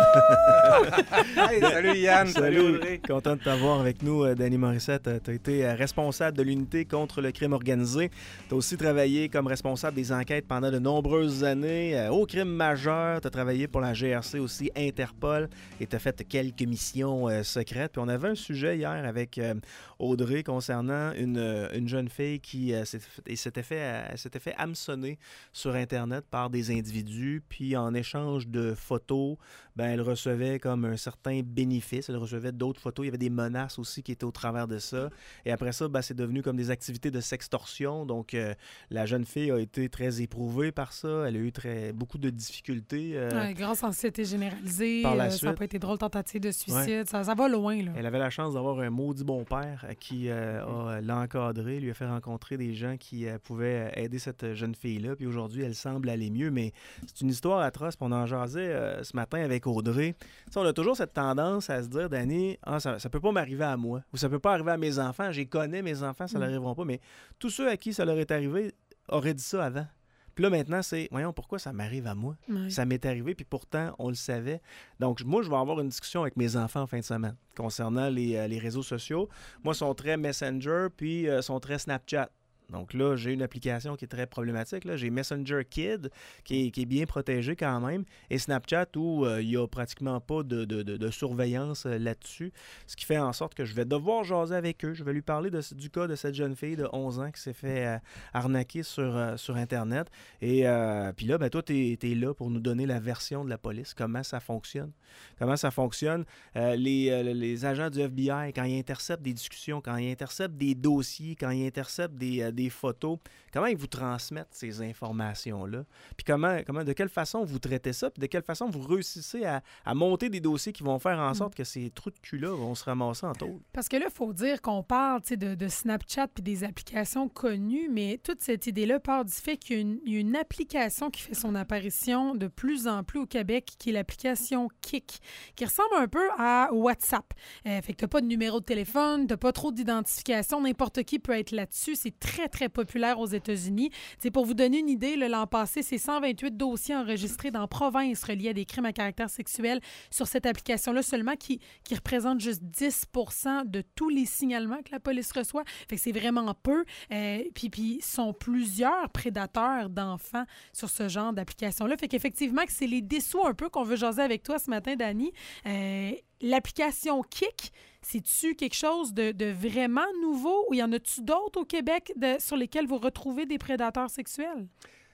[SPEAKER 4] Hey, salut Yann, salut Audrey.
[SPEAKER 2] Content de t'avoir avec nous, euh, Danny Morissette. Tu as été euh, responsable de l'unité contre le crime organisé. Tu as aussi travaillé comme responsable des enquêtes pendant de nombreuses années euh, au crime majeur. Tu as travaillé pour la G R C aussi, Interpol, et tu as fait quelques missions euh, secrètes. Puis on avait un sujet hier avec euh, Audrey concernant une, euh, une jeune fille qui euh, s'est- et s'était fait, euh, s'était fait hameçonner sur Internet par des individus, puis en échange de photos, ben, elle recevait comme un certain bénéfice, elle recevait d'autres photos, il y avait des menaces aussi qui étaient au travers de ça, et après ça, ben, c'est devenu comme des activités de sextorsion, donc euh, la jeune fille a été très éprouvée par ça, elle a eu très, beaucoup de difficultés. euh,
[SPEAKER 3] Ouais, grosse anxiété généralisée.
[SPEAKER 2] Par la
[SPEAKER 3] euh, ça n'a
[SPEAKER 2] suite.
[SPEAKER 3] pas été drôle, tentative de suicide. Ça, ça va loin, là.
[SPEAKER 2] Elle avait la chance d'avoir un maudit bon père euh, qui euh, a, l'a encadré, lui a fait rencontrer des gens qui euh, pouvaient aider cette jeune fille-là. Puis aujourd'hui, elle semble aller mieux, mais c'est une histoire atroce. Puis on en jasait euh, ce matin avec Audrey. Tu sais, on a toujours cette tendance à se dire, Danny, ah, ça, ça peut pas m'arriver à moi ou ça peut pas arriver à mes enfants. J'y connais, mes enfants, ça ne
[SPEAKER 3] Mm.
[SPEAKER 2] l'arriveront pas. Mais tous ceux à qui ça leur est arrivé auraient dit ça avant. Puis là, maintenant, c'est, voyons, pourquoi ça m'arrive à moi?
[SPEAKER 3] Ouais.
[SPEAKER 2] Ça m'est arrivé, puis pourtant, on le savait. Donc, moi, je vais avoir une discussion avec mes enfants en fin de semaine concernant les, euh, les réseaux sociaux. Moi, ils sont très Messenger, puis euh, sont très Snapchat. Donc là, j'ai une application qui est très problématique. Là. J'ai Messenger Kid, qui est, qui est bien protégé quand même, et Snapchat, où euh, il n'y a pratiquement pas de, de, de, de surveillance euh, là-dessus, ce qui fait en sorte que je vais devoir jaser avec eux. Je vais lui parler de, du cas de cette jeune fille de onze ans qui s'est fait euh, arnaquer sur, euh, sur Internet. Et euh, puis là, ben, toi, tu es là pour nous donner la version de la police, comment ça fonctionne. Comment ça fonctionne. Euh, les, euh, les agents du F B I, quand ils interceptent des discussions, quand ils interceptent des dossiers, quand ils interceptent des, euh, des photos, comment ils vous transmettent ces informations-là? Puis comment, comment, de quelle façon vous traitez ça? Puis de quelle façon vous réussissez à, à monter des dossiers qui vont faire en sorte que ces trous de cul-là vont se ramasser en tôle?
[SPEAKER 3] Parce que là, il faut dire qu'on parle tu sais, de, de Snapchat puis des applications connues, mais toute cette idée-là part du fait qu'il y a une, il y a une application qui fait son apparition de plus en plus au Québec, qui est l'application Kik, qui ressemble un peu à WhatsApp. Euh, fait que t'as pas de numéro de téléphone, t'as pas trop d'identification, n'importe qui peut être là-dessus. C'est très, très populaire aux États-Unis. C'est pour vous donner une idée, là, l'an passé, c'est cent vingt-huit dossiers enregistrés dans province reliés à des crimes à caractère sexuel sur cette application-là seulement, qui, qui représente juste dix pour cent de tous les signalements que la police reçoit. Fait que c'est vraiment peu. Euh, puis, puis, sont plusieurs prédateurs d'enfants sur ce genre d'application-là. Fait qu'effectivement, que c'est les dessous un peu qu'on veut jaser avec toi ce matin, Dani. Euh, l'application Kik, c'est-tu quelque chose de, de vraiment nouveau ou y en a-tu d'autres au Québec de, sur lesquels vous retrouvez des prédateurs sexuels?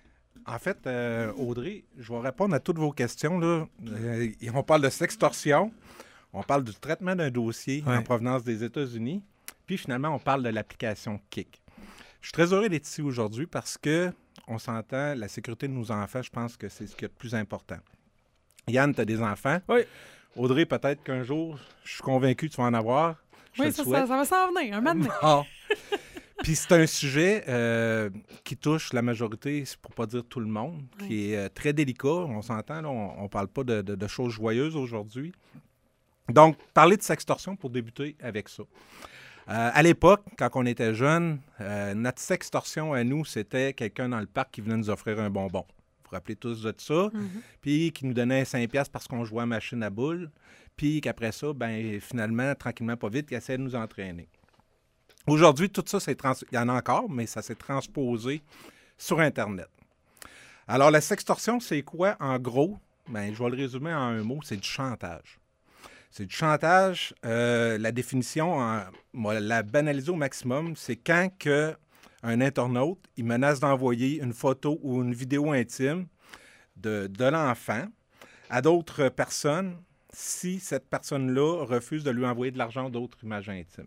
[SPEAKER 4] En fait, euh, Audrey, je vais répondre à toutes vos questions. Là. Euh, on parle de sextorsion, on parle du traitement d'un dossier
[SPEAKER 2] Ouais.
[SPEAKER 4] en provenance des États-Unis, puis finalement, on parle de l'application Kik. Je suis très heureux d'être ici aujourd'hui parce que on s'entend, la sécurité de nos enfants, je pense que c'est ce qui est le plus important. Yann, tu as des enfants.
[SPEAKER 2] Oui.
[SPEAKER 4] Audrey, peut-être qu'un jour, je suis convaincu que tu vas en avoir. Je
[SPEAKER 3] oui,
[SPEAKER 4] te
[SPEAKER 3] ça,
[SPEAKER 4] le souhaite.
[SPEAKER 3] ça, ça va s'en venir, un moment donné.
[SPEAKER 4] Bon. Puis c'est un sujet euh, qui touche la majorité, c'est pour pas dire tout le monde,
[SPEAKER 3] Oui.
[SPEAKER 4] qui est euh, très délicat. On s'entend, là, on ne parle pas de, de- de choses joyeuses aujourd'hui. Donc, parler de sextorsion pour débuter avec ça. Euh, à l'époque, quand on était jeune, euh, notre sextorsion à nous, c'était quelqu'un dans le parc qui venait nous offrir un bonbon. Vous vous rappelez tous de ça?
[SPEAKER 3] Mhm.
[SPEAKER 4] Puis qui nous donnait cinq piastres parce qu'on jouait à machine à boules. Puis qu'après ça, ben finalement, tranquillement, pas vite, il essayait de nous entraîner. Aujourd'hui, tout ça, c'est trans... il y en a encore, mais ça s'est transposé sur Internet. Alors, la sextorsion, c'est quoi? En gros, ben, je vais le résumer en un mot, c'est du chantage. C'est du chantage. Euh, la définition, en, moi, la banaliser au maximum, c'est quand que un internaute il menace d'envoyer une photo ou une vidéo intime de, de l'enfant à d'autres personnes si cette personne-là refuse de lui envoyer de l'argent ou d'autres images intimes.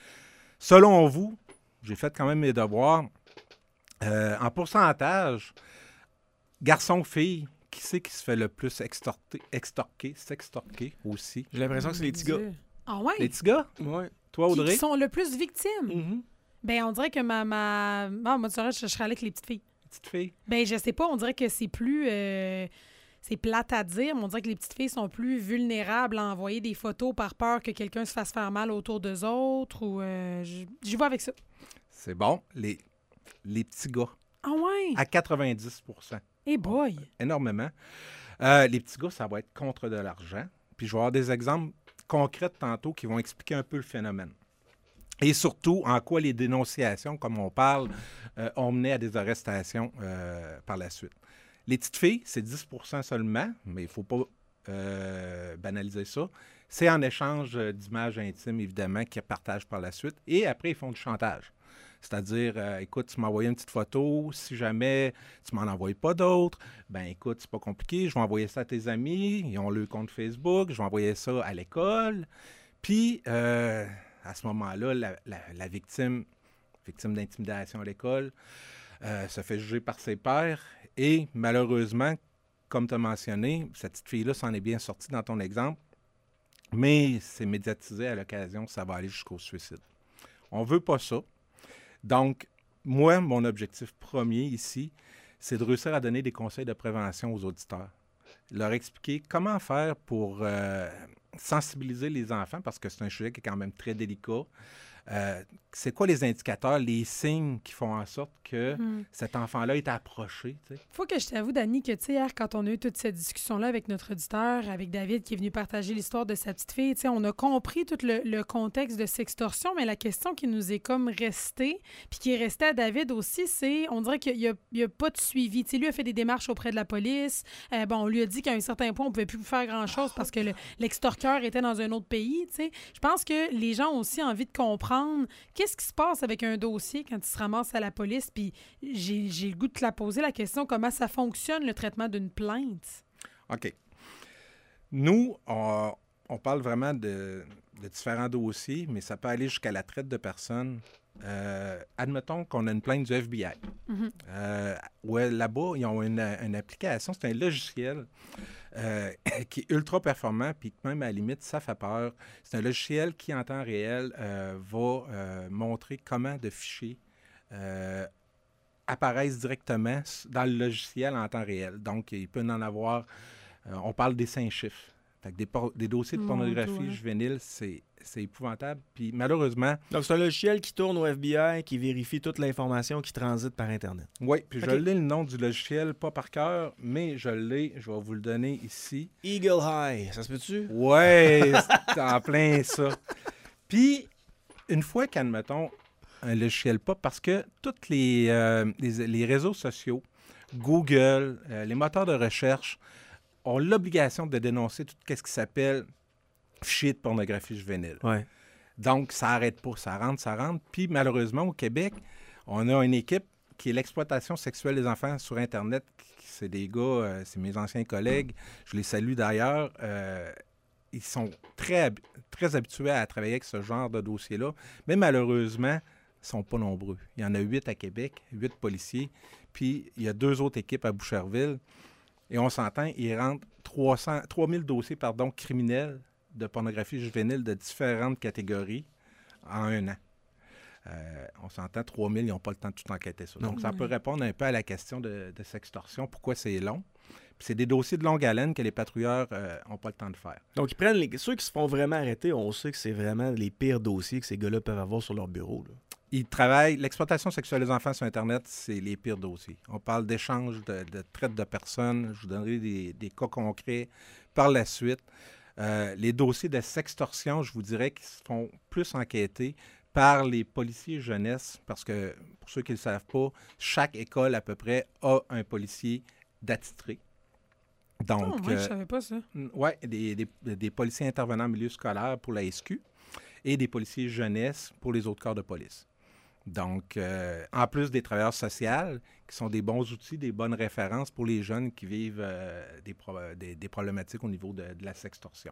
[SPEAKER 4] Selon vous, j'ai fait quand même mes devoirs, euh, en pourcentage, garçon-fille, qui c'est qui se fait le plus extorquer, extorquer, sextorquer aussi?
[SPEAKER 2] J'ai l'impression que c'est les petits gars.
[SPEAKER 3] Dieu. Ah ouais?
[SPEAKER 4] Les petits gars?
[SPEAKER 2] Ouais.
[SPEAKER 4] Toi,
[SPEAKER 3] Qui,
[SPEAKER 4] Audrey?
[SPEAKER 3] qui sont le plus victimes?
[SPEAKER 2] Mhm.
[SPEAKER 3] Ben, on dirait que ma... ma... Ah, moi, tu saurais, je, je serais allée avec les petites filles.
[SPEAKER 4] Les petites filles?
[SPEAKER 3] Ben, je sais pas, on dirait que c'est plus... euh, C'est plate à dire, mais on dirait que les petites filles sont plus vulnérables à envoyer des photos par peur que quelqu'un se fasse faire mal autour d'eux autres ou... Euh, j- J'y vais avec ça.
[SPEAKER 4] C'est bon. Les, les petits gars,
[SPEAKER 3] Ah ouais?
[SPEAKER 4] à quatre-vingt-dix pour cent.
[SPEAKER 3] Eh boy!
[SPEAKER 4] Énormément. Euh, les petits gars, ça va être contre de l'argent. Puis je vais avoir des exemples concrets tantôt qui vont expliquer un peu le phénomène. Et surtout, en quoi les dénonciations, comme on parle, euh, ont mené à des arrestations euh, par la suite. Les petites filles, c'est dix pour cent seulement, mais il ne faut pas euh, banaliser ça. C'est en échange euh, d'images intimes, évidemment, qu'ils partagent par la suite. Et après, ils font du chantage. C'est-à-dire, euh, écoute, tu m'as envoyé une petite photo, si jamais tu m'en envoies pas d'autres, ben écoute, c'est pas compliqué, je vais envoyer ça à tes amis, ils ont le compte Facebook, je vais envoyer ça à l'école. Puis, euh, à ce moment-là, la, la, la victime, victime d'intimidation à l'école, euh, se fait juger par ses pairs. Et malheureusement, comme tu as mentionné, cette petite fille-là s'en est bien sortie dans ton exemple, mais c'est médiatisé à l'occasion, ça va aller jusqu'au suicide. On veut pas ça. Donc, moi, mon objectif premier ici, c'est de réussir à donner des conseils de prévention aux auditeurs. Leur expliquer comment faire pour euh, sensibiliser les enfants, parce que c'est un sujet qui est quand même très délicat. Euh, c'est quoi les indicateurs, les signes qui font en sorte que
[SPEAKER 3] Mm.
[SPEAKER 4] cet enfant-là est approché, tu sais?
[SPEAKER 3] Faut que je t'avoue, Dani, que tu sais, hier, quand on a eu toute cette discussion-là avec notre auditeur, avec David qui est venu partager l'histoire de sa petite fille, tu sais, on a compris tout le, le contexte de sextorsion, mais la question qui nous est comme restée, puis qui est restée à David aussi, c'est, on dirait qu'il n'y a, il y a pas de suivi. Tu sais, lui a fait des démarches auprès de la police. Euh, bon, on lui a dit qu'à un certain point, on ne pouvait plus faire grand-chose parce que le- l'extorqueur était dans un autre pays, tu sais. Je pense que les gens ont aussi envie de comprendre qu'est-ce qui se passe avec un dossier quand il se ramasse à la police, puis j'ai, j'ai le goût de te la poser, la question, comment ça fonctionne, le traitement d'une plainte?
[SPEAKER 4] OK. Nous, on, on parle vraiment de, de différents dossiers, mais ça peut aller jusqu'à la traite de personnes. Euh, admettons qu'on a une plainte du F B I.
[SPEAKER 3] Mhm.
[SPEAKER 4] Euh, ouais, là-bas, ils ont une, une application, c'est un logiciel euh, qui est ultra performant, puis même à la limite, ça fait peur. C'est un logiciel qui, en temps réel, euh, va euh, montrer comment de fichiers euh, apparaissent directement dans le logiciel en temps réel. Donc, il peut en avoir, euh, on parle des cinq chiffres. Fait que des, por- des dossiers de
[SPEAKER 3] Mon
[SPEAKER 4] pornographie
[SPEAKER 3] Dieu, ouais.
[SPEAKER 4] juvénile, c'est, c'est épouvantable. Puis malheureusement,
[SPEAKER 2] Donc, c'est un logiciel qui tourne au F B I, qui vérifie toute l'information qui transite par Internet.
[SPEAKER 4] oui, puis
[SPEAKER 2] OK.
[SPEAKER 4] je l'ai le nom du logiciel, pas par cœur, mais je l'ai, je vais vous le donner ici.
[SPEAKER 2] Eagle High, ça se peut-tu?
[SPEAKER 4] Ouais, c'est en plein ça. Puis, une fois qu'admettons un logiciel pas, parce que tous les, euh, les, les réseaux sociaux, Google, euh, les moteurs de recherche, ont l'obligation de dénoncer tout ce qui s'appelle fichier de pornographie juvénile.
[SPEAKER 2] Ouais.
[SPEAKER 4] Donc, ça n'arrête pas, ça rentre, ça rentre. Puis, malheureusement, au Québec, on a une équipe qui est l'exploitation sexuelle des enfants sur Internet. C'est des gars, euh, c'est mes anciens collègues, je les salue d'ailleurs. Euh, ils sont très, hab- très habitués à travailler avec ce genre de dossier-là, mais malheureusement, ils ne sont pas nombreux. Il y en a huit à Québec, huit policiers, puis il y a deux autres équipes à Boucherville. Et on s'entend, ils rentrent trois cents, trois mille dossiers pardon, criminels de pornographie juvénile de différentes catégories en un an. Euh, on s'entend, trois mille, ils n'ont pas le temps de tout enquêter ça. Donc,
[SPEAKER 3] Non.
[SPEAKER 4] ça peut répondre un peu à la question de, de sextorsion, pourquoi c'est long. Puis c'est des dossiers de longue haleine que les patrouilleurs n'ont pas le temps de faire.
[SPEAKER 2] Donc, ils prennent les... ceux qui se font vraiment arrêter, on sait que c'est vraiment les pires dossiers que ces gars-là peuvent avoir sur leur bureau. Là.
[SPEAKER 4] Ils travaillent, l'exploitation sexuelle des enfants sur Internet, c'est les pires dossiers. On parle d'échange, de, de traite de personnes. Je vous donnerai des, des cas concrets par la suite. Euh, les dossiers de sextorsion, je vous dirais qu'ils se font plus enquêter par les policiers jeunesse, parce que, pour ceux qui ne le savent pas, chaque école, à peu près, a un policier d'attitré. Donc,
[SPEAKER 3] Oh, ouais, je savais pas ça.
[SPEAKER 4] oui, des, des, des policiers intervenants en milieu scolaire pour la S Q et des policiers jeunesse pour les autres corps de police. Donc, euh, en plus des travailleurs sociaux, qui sont des bons outils, des bonnes références pour les jeunes qui vivent euh, des, pro- des, des problématiques au niveau de, de la sextorsion.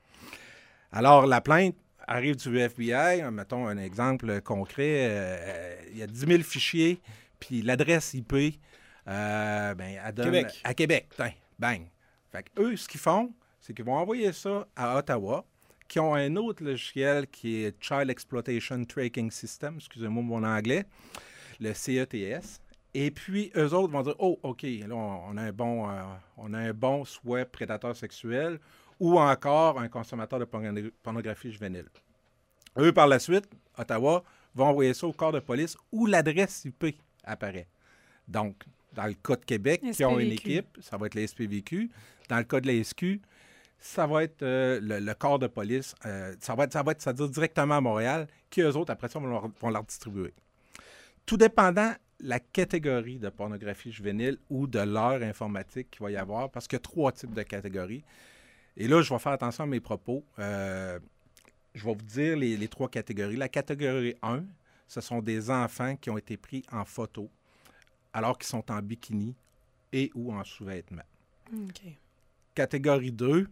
[SPEAKER 4] Alors, la plainte arrive du F B I. Mettons un exemple concret. Euh, il y a dix mille fichiers, puis l'adresse I P, euh, ben, elle donne
[SPEAKER 2] Québec.
[SPEAKER 4] à Québec. Tain, bang. Fait que eux, ce qu'ils font, c'est qu'ils vont envoyer ça à Ottawa, qui ont un autre logiciel qui est Child Exploitation Tracking System, excusez-moi mon anglais, le C E T S. Et puis, eux autres vont dire, oh, OK, là, on a un bon, euh, on a un bon soit prédateur sexuel ou encore un consommateur de porno- pornographie juvénile. Eux, par la suite, Ottawa, vont envoyer ça au corps de police où l'adresse I P apparaît. Donc, dans le cas de Québec, qui ont une
[SPEAKER 3] S P V Q.
[SPEAKER 4] équipe, ça va être les S P V Q. Dans le cas de la S Q, ça va être euh, le, le corps de police. Euh, ça va être, ça va être, ça veut dire directement à Montréal, qui eux autres, après ça, vont leur, vont leur distribuer. Tout dépendant la catégorie de pornographie juvénile ou de l'heure informatique qu'il va y avoir, parce qu'il y a trois types de catégories. Et là, je vais faire attention à mes propos. Euh, je vais vous dire les, les trois catégories. La catégorie un, ce sont des enfants qui ont été pris en photo alors qu'ils sont en bikini et ou en sous-vêtements.
[SPEAKER 3] OK.
[SPEAKER 4] Catégorie deux,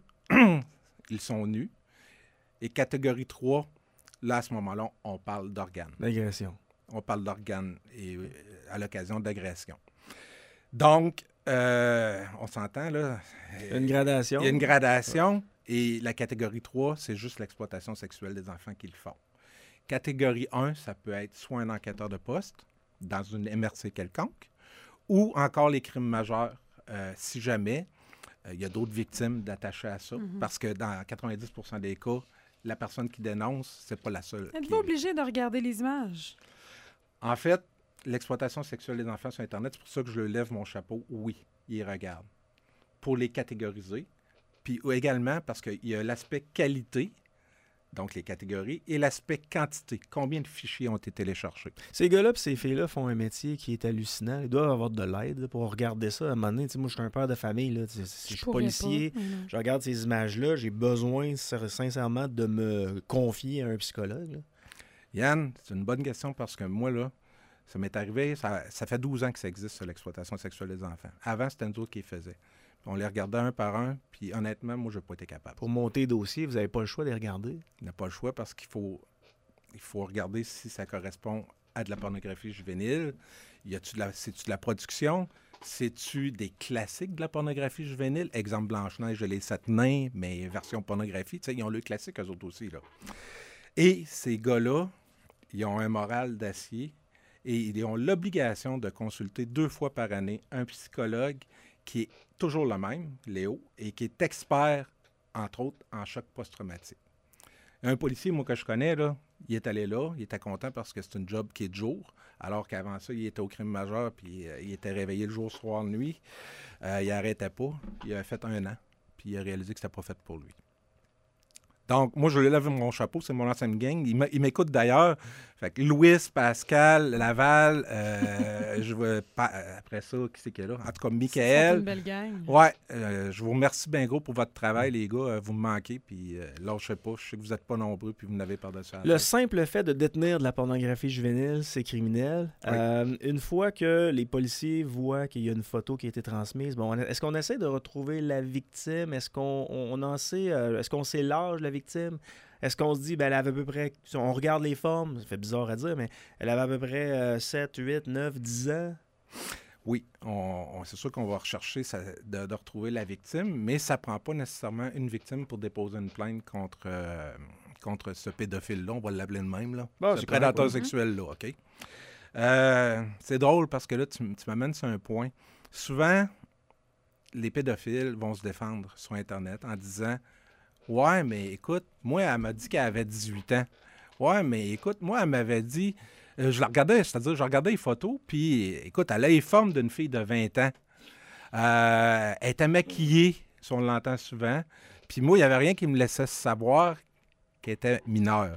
[SPEAKER 4] ils sont nus. Et catégorie trois, là, à ce moment-là, on parle d'organes.
[SPEAKER 2] L'agression.
[SPEAKER 4] On parle d'organes et, euh, à l'occasion d'agression. Donc, euh, on s'entend, là.
[SPEAKER 2] Il y a une gradation.
[SPEAKER 4] Il y a une gradation. Et la catégorie trois, c'est juste l'exploitation sexuelle des enfants qui le font. Catégorie un, ça peut être soit un enquêteur de poste dans une M R C quelconque, ou encore les crimes majeurs, euh, si jamais euh, il y a d'autres victimes d'attacher à ça.
[SPEAKER 3] Mhm.
[SPEAKER 4] Parce que dans quatre-vingt-dix pour cent des cas, la personne qui dénonce, c'est pas la seule.
[SPEAKER 3] Êtes-vous
[SPEAKER 4] qui-
[SPEAKER 3] obligé de regarder les images?
[SPEAKER 4] En fait, l'exploitation sexuelle des enfants sur Internet, c'est pour ça que je lève mon chapeau. Oui, ils regardent. Pour les catégoriser. Puis également parce qu'il y a l'aspect qualité, donc les catégories, et l'aspect quantité. Combien de fichiers ont été téléchargés?
[SPEAKER 2] Ces gars-là et ces filles-là font un métier qui est hallucinant. Ils doivent avoir de l'aide là, pour regarder ça. À un moment donné, tu sais, moi, je suis un père de famille. Là, tu sais, si je suis
[SPEAKER 3] pourrais
[SPEAKER 2] policier,
[SPEAKER 3] pas. Non.
[SPEAKER 2] je regarde ces images-là, j'ai besoin sin- sincèrement de me confier à un psychologue. là.
[SPEAKER 4] Yann, c'est une bonne question parce que moi, là, ça m'est arrivé, ça, ça fait douze ans que ça existe, ça, l'exploitation sexuelle des enfants. Avant, c'était nous autres qui les faisaient. On les regardait un par un, puis honnêtement, moi, je n'ai pas été capable.
[SPEAKER 2] Pour monter dossier, vous n'avez pas le choix de les regarder.
[SPEAKER 4] Il n'a pas le choix parce qu'il faut, il faut regarder si ça correspond à de la pornographie juvénile. Y a-tu de la, c'est-tu de la production? C'est-tu des classiques de la pornographie juvénile? Exemple Blanche-Neige et les sept nains, mais version pornographie. Tu sais, ils ont le classique, eux autres aussi, là. Et ces gars-là, ils ont un moral d'acier et ils ont l'obligation de consulter deux fois par année un psychologue qui est toujours le même, Léo, et qui est expert, entre autres, en choc post-traumatique. Un policier, moi, que je connais, là, il est allé là, il était content parce que c'est une job qui est de jour, alors qu'avant ça, il était au crime majeur, puis euh, il était réveillé le jour, soir, nuit. Euh, il n'arrêtait pas. Il a fait un an, puis il a réalisé que c'était pas fait pour lui. Donc, moi, je lui lève mon chapeau, c'est mon ancienne gang. Il, m'a- il m'écoute d'ailleurs. Fait que Louis, Pascal, Laval, euh, je veux pas, après ça, qui c'est qu'il y a là? En tout cas,
[SPEAKER 3] C'est une
[SPEAKER 4] Michael.
[SPEAKER 3] belle gang.
[SPEAKER 4] Ouais, euh, je vous remercie bien gros pour votre travail, les gars. Euh, vous me manquez, puis euh, lâchez pas. Je sais que vous n'êtes pas nombreux, puis vous n'avez par-dessus la
[SPEAKER 2] Le
[SPEAKER 4] tête.
[SPEAKER 2] simple fait de détenir de la pornographie juvénile, c'est criminel.
[SPEAKER 4] Oui.
[SPEAKER 2] Euh, une fois que les policiers voient qu'il y a une photo qui a été transmise, bon, est-ce qu'on essaie de retrouver la victime? Est-ce qu'on on en sait, euh, est-ce qu'on sait l'âge de la victime? Est-ce qu'on se dit, ben, elle avait à peu près, si on regarde les formes, ça fait bizarre à dire, mais elle avait à peu près euh, sept, huit, neuf, dix ans?
[SPEAKER 4] Oui, on, on- c'est sûr qu'on va rechercher ça- de, de retrouver la victime, mais ça ne prend pas nécessairement une victime pour déposer une plainte contre, euh, contre ce pédophile-là, on va l'appeler de même, là.
[SPEAKER 2] Bon,
[SPEAKER 4] ce
[SPEAKER 2] c'est
[SPEAKER 4] prédateur
[SPEAKER 2] correct, oui.
[SPEAKER 4] sexuel-là, OK? Euh, c'est drôle parce que là, tu, m- tu m'amènes sur un point. Souvent, les pédophiles vont se défendre sur Internet en disant « Ouais, mais écoute, moi, elle m'a dit qu'elle avait dix-huit ans. Ouais, mais écoute, moi, elle m'avait dit... euh, je la regardais, c'est-à-dire, je regardais les photos, puis écoute, elle a les formes d'une fille de vingt ans. Euh, elle était maquillée, si on l'entend souvent. Puis moi, il n'y avait rien qui me laissait savoir qu'elle était mineure.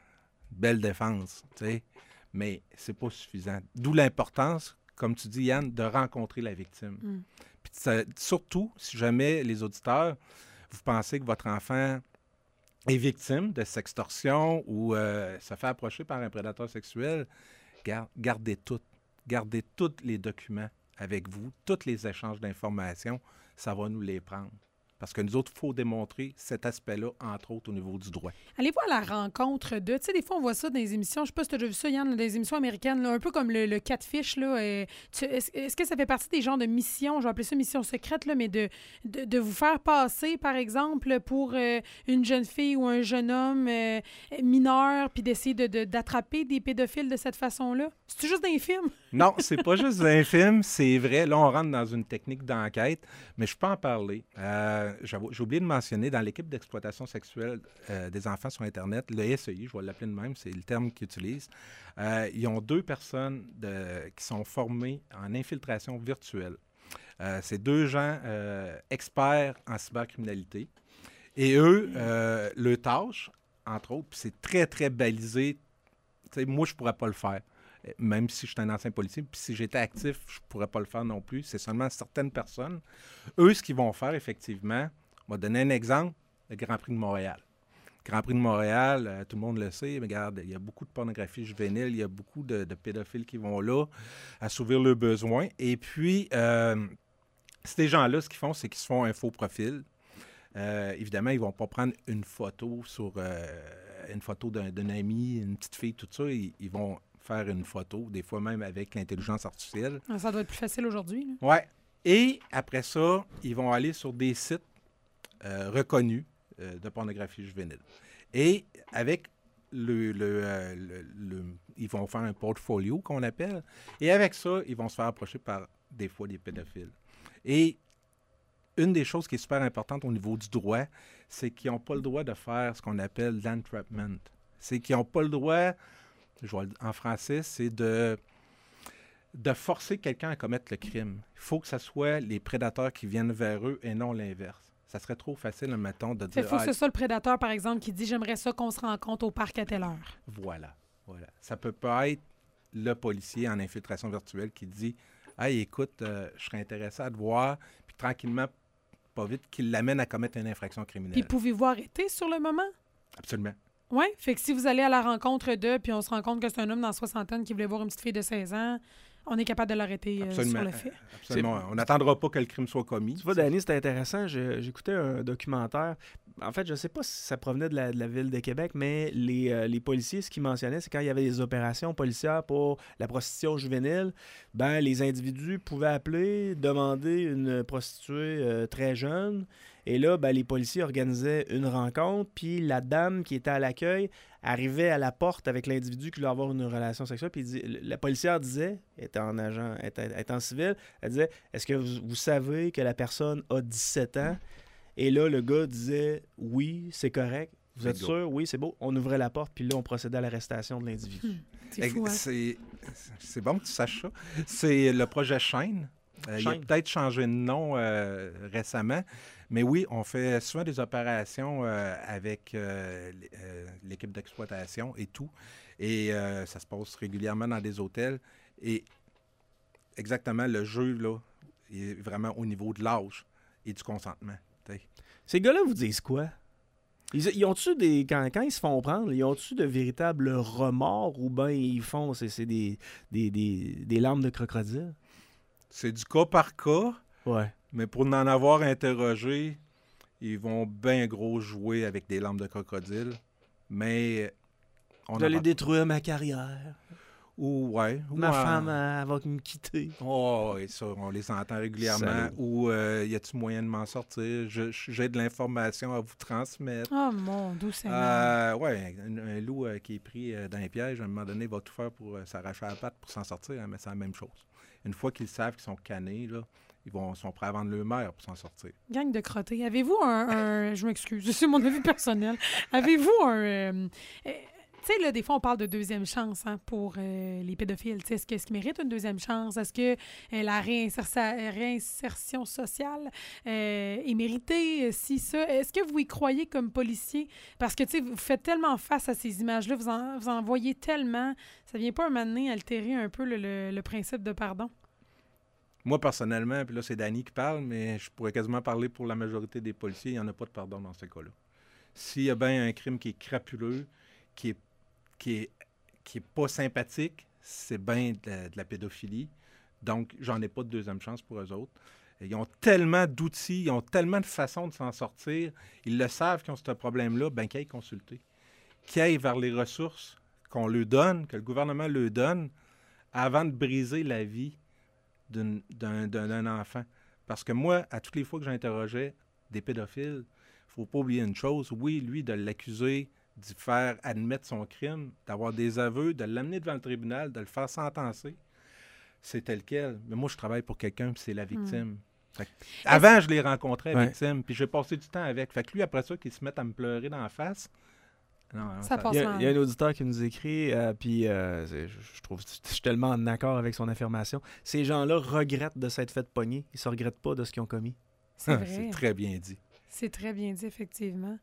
[SPEAKER 4] Belle défense, tu sais. Mais c'est pas suffisant. D'où l'importance, comme tu dis, Yann, de rencontrer la victime.
[SPEAKER 3] Mm.
[SPEAKER 4] Puis ça- surtout, si jamais les auditeurs, vous pensez que votre enfant est victime de sextorsion ou euh, se fait approcher par un prédateur sexuel, gar- gardez tout. Gardez tous les documents avec vous, tous les échanges d'informations, ça va nous les prendre. Parce que nous autres, il faut démontrer cet aspect-là, entre autres, au niveau du droit.
[SPEAKER 3] Allez-vous à la rencontre de... Tu sais, des fois, on voit ça dans les émissions. Je sais pas si tu as déjà vu ça, Yann, dans les émissions américaines, là, un peu comme le, le catfish. Là, euh, tu- est-ce, est-ce que ça fait partie des genres de missions, je vais appeler ça mission secrète, là, mais de, de, de vous faire passer, par exemple, pour euh, une jeune fille ou un jeune homme euh, mineur, puis d'essayer de, de- d'attraper des pédophiles de cette façon-là? C'est juste dans les films?
[SPEAKER 4] Non, c'est pas juste un film, c'est vrai. Là, on rentre dans une technique d'enquête, mais je peux en parler. Euh, j'avoue- j'ai oublié de mentionner, dans l'équipe d'exploitation sexuelle euh, des enfants sur Internet, le S E I, je vais l'appeler de même, c'est le terme qu'ils utilisent, euh, ils ont deux personnes de- qui sont formées en infiltration virtuelle. Euh, c'est deux gens euh, experts en cybercriminalité. Et eux, euh, leur tâche, entre autres, puis c'est très, très balisé. Tu sais, moi, je ne pourrais pas le faire. Même si je suis un ancien policier, puis si j'étais actif, je ne pourrais pas le faire non plus. C'est seulement certaines personnes. Eux, ce qu'ils vont faire, effectivement, on va donner un exemple, le Grand Prix de Montréal. Le Grand Prix de Montréal, euh, tout le monde le sait, mais regarde, il y a beaucoup de pornographie juvénile, il y a beaucoup de, de pédophiles qui vont là assouvir leurs besoins. Et puis, euh, ces gens-là, ce qu'ils font, c'est qu'ils se font un faux profil. Euh, évidemment, ils ne vont pas prendre une photo sur euh, une photo d'un, d'un ami, une petite fille, tout ça. Ils, ils vont faire une photo, des fois même avec l'intelligence artificielle.
[SPEAKER 3] Ah, ça doit être plus facile aujourd'hui. Là.
[SPEAKER 4] Ouais. Et après ça, ils vont aller sur des sites euh, reconnus euh, de pornographie juvénile. Et avec le, le, euh, le- le- ils vont faire un portfolio qu'on appelle. Et avec ça, ils vont se faire approcher par des fois des pédophiles. Et une des choses qui est super importante au niveau du droit, c'est qu'ils n'ont pas le droit de faire ce qu'on appelle l'entrapment. C'est qu'ils n'ont pas le droit, je vais le- en français, c'est de, de forcer quelqu'un à commettre le crime. Il faut que ce soit les prédateurs qui viennent vers eux et non l'inverse. Ça serait trop facile, mettons, de
[SPEAKER 3] Il
[SPEAKER 4] dire...
[SPEAKER 3] faut que
[SPEAKER 4] ah,
[SPEAKER 3] ce soit le prédateur, par exemple, qui dit « J'aimerais ça qu'on se rencontre au parc à telle heure.
[SPEAKER 4] Voilà, voilà. Ça peut pas être le policier en infiltration virtuelle qui dit « Hey, écoute, euh, je serais intéressé à te voir », puis tranquillement, pas vite, qu'il l'amène à commettre une infraction » criminelle.
[SPEAKER 3] Puis pouvez-vous arrêter sur le moment?
[SPEAKER 4] Absolument.
[SPEAKER 3] Oui, fait que si vous allez à la rencontre d'eux, puis on se rend compte que c'est un homme dans la soixantaine qui voulait voir une petite fille de seize ans, on est capable de l'arrêter euh,
[SPEAKER 4] Absolument.
[SPEAKER 3] sur le fait.
[SPEAKER 4] Absolument. On n'attendra pas que le crime soit commis.
[SPEAKER 2] Tu vois, Danny, c'était intéressant. Je- J'écoutais un documentaire. En fait, je ne sais pas si ça provenait de la, de la ville de Québec, mais les, euh, les policiers, ce qu'ils mentionnaient, c'est quand il y avait des opérations policières pour la prostitution juvénile, ben, les individus pouvaient appeler, demander une prostituée euh, très jeune. Et là, ben, les policiers organisaient une rencontre, puis la dame qui était à l'accueil arrivait à la porte avec l'individu qui voulait avoir une relation sexuelle, puis il dit- la policière disait, étant en agent, étant, étant civil, elle disait, est-ce que vous, vous savez que la personne a dix-sept ans? Et là, le gars disait, oui, c'est correct. Vous êtes
[SPEAKER 4] Bingo.
[SPEAKER 2] sûr? Oui, c'est beau. On ouvrait la porte, puis là, on procédait à l'arrestation de l'individu.
[SPEAKER 3] Hmm. C'est
[SPEAKER 4] Ex-
[SPEAKER 3] fou, hein?
[SPEAKER 4] C'est, c'est bon que tu saches ça. C'est le projet Chaîne. Euh, il a
[SPEAKER 2] Chaîne.
[SPEAKER 4] peut-être changé de nom euh, récemment, mais oui, on fait souvent des opérations euh, avec euh, l- euh, l'équipe d'exploitation et tout. Et euh, ça se passe régulièrement dans des hôtels. Et exactement, le jeu, là, est vraiment au niveau de l'âge et du consentement. T'sais.
[SPEAKER 2] Ces gars-là vous disent quoi? Ils, ils ont-tu des. Quand, quand ils se font prendre, ils ont-tu de véritables remords ou bien ils font. C'est, c'est des, des, des, des larmes de crocodile?
[SPEAKER 4] C'est du cas par cas.
[SPEAKER 2] Ouais.
[SPEAKER 4] Mais pour en avoir interrogé, ils vont bien gros jouer avec des larmes de crocodile. Mais on
[SPEAKER 2] Vous allez
[SPEAKER 4] a...
[SPEAKER 2] détruire ma carrière.
[SPEAKER 4] Ou, ouais. Ou
[SPEAKER 2] Ma
[SPEAKER 4] en-
[SPEAKER 2] femme, elle va me quitter.
[SPEAKER 4] Oh, et ça, on les entend régulièrement.
[SPEAKER 2] Salaud.
[SPEAKER 4] Ou euh, y a-t-il moyen de m'en sortir? Je- je- J'ai de l'information à vous transmettre.
[SPEAKER 3] Oh mon doux Seigneur.
[SPEAKER 4] Euh, ouais, un, un loup euh, qui est pris euh, dans les pièges, à un moment donné, va tout faire pour euh, s'arracher la patte pour s'en sortir, hein, mais c'est la même chose. Une fois qu'ils savent qu'ils sont canés, là, ils vont, sont prêts à vendre leur mère pour s'en sortir.
[SPEAKER 3] Gang de crottés. Avez-vous un, un- Je m'excuse, c'est mon avis personnel. Avez-vous un... euh, euh, tu sais, là, des fois, on parle de deuxième chance hein, pour euh, les pédophiles. Tu sais, Est-ce que- est-ce qu'ils méritent une deuxième chance? Est-ce que euh, la réinsersa- réinsertion sociale euh, est méritée? Si ça, est-ce que vous y croyez comme policier? Parce que, tu sais, vous faites tellement face à ces images-là, vous en, vous en voyez tellement. Ça vient pas un moment donné altérer un peu le, le- le principe de pardon?
[SPEAKER 4] Moi, personnellement, puis là, c'est Danny qui parle, mais je pourrais quasiment parler pour la majorité des policiers, il n'y en a pas de pardon dans ce cas-là. S'il y a bien un crime qui est crapuleux, qui est, qui est, qui est pas sympathique, c'est bien de la, de la pédophilie. Donc, j'en ai pas de deuxième chance pour eux autres. Ils ont tellement d'outils, ils ont tellement de façons de s'en sortir. Ils le savent qu'ils ont ce problème-là, bien qu'ils aillent consulter. Qu'ils aillent vers les ressources qu'on leur donne, que le gouvernement leur donne, avant de briser la vie d'une- d'un, d'un, d'un enfant. Parce que moi, à toutes les fois que j'interrogeais des pédophiles, il ne faut pas oublier une chose. Oui, lui, de l'accuser, d'y faire admettre son crime, d'avoir des aveux, de l'amener devant le tribunal, de le faire sentencer, c'est tel quel. Mais moi, je travaille pour quelqu'un, puis c'est la victime. Fait que- avant, je l'ai rencontré, la
[SPEAKER 2] Ouais.
[SPEAKER 4] victime, puis j'ai passé du temps avec. Fait que lui, après ça, qu'il se mette à me pleurer dans la face, non, non,
[SPEAKER 3] Ça passe.
[SPEAKER 2] Il y, a, il y a un auditeur qui nous écrit, euh, puis euh, c'est- je, je trouve, je suis tellement en accord avec son affirmation. Ces gens-là regrettent de s'être fait pogner. Ils se regrettent pas de ce qu'ils ont commis.
[SPEAKER 3] C'est vrai.
[SPEAKER 4] c'est très bien dit.
[SPEAKER 3] C'est très bien dit, effectivement.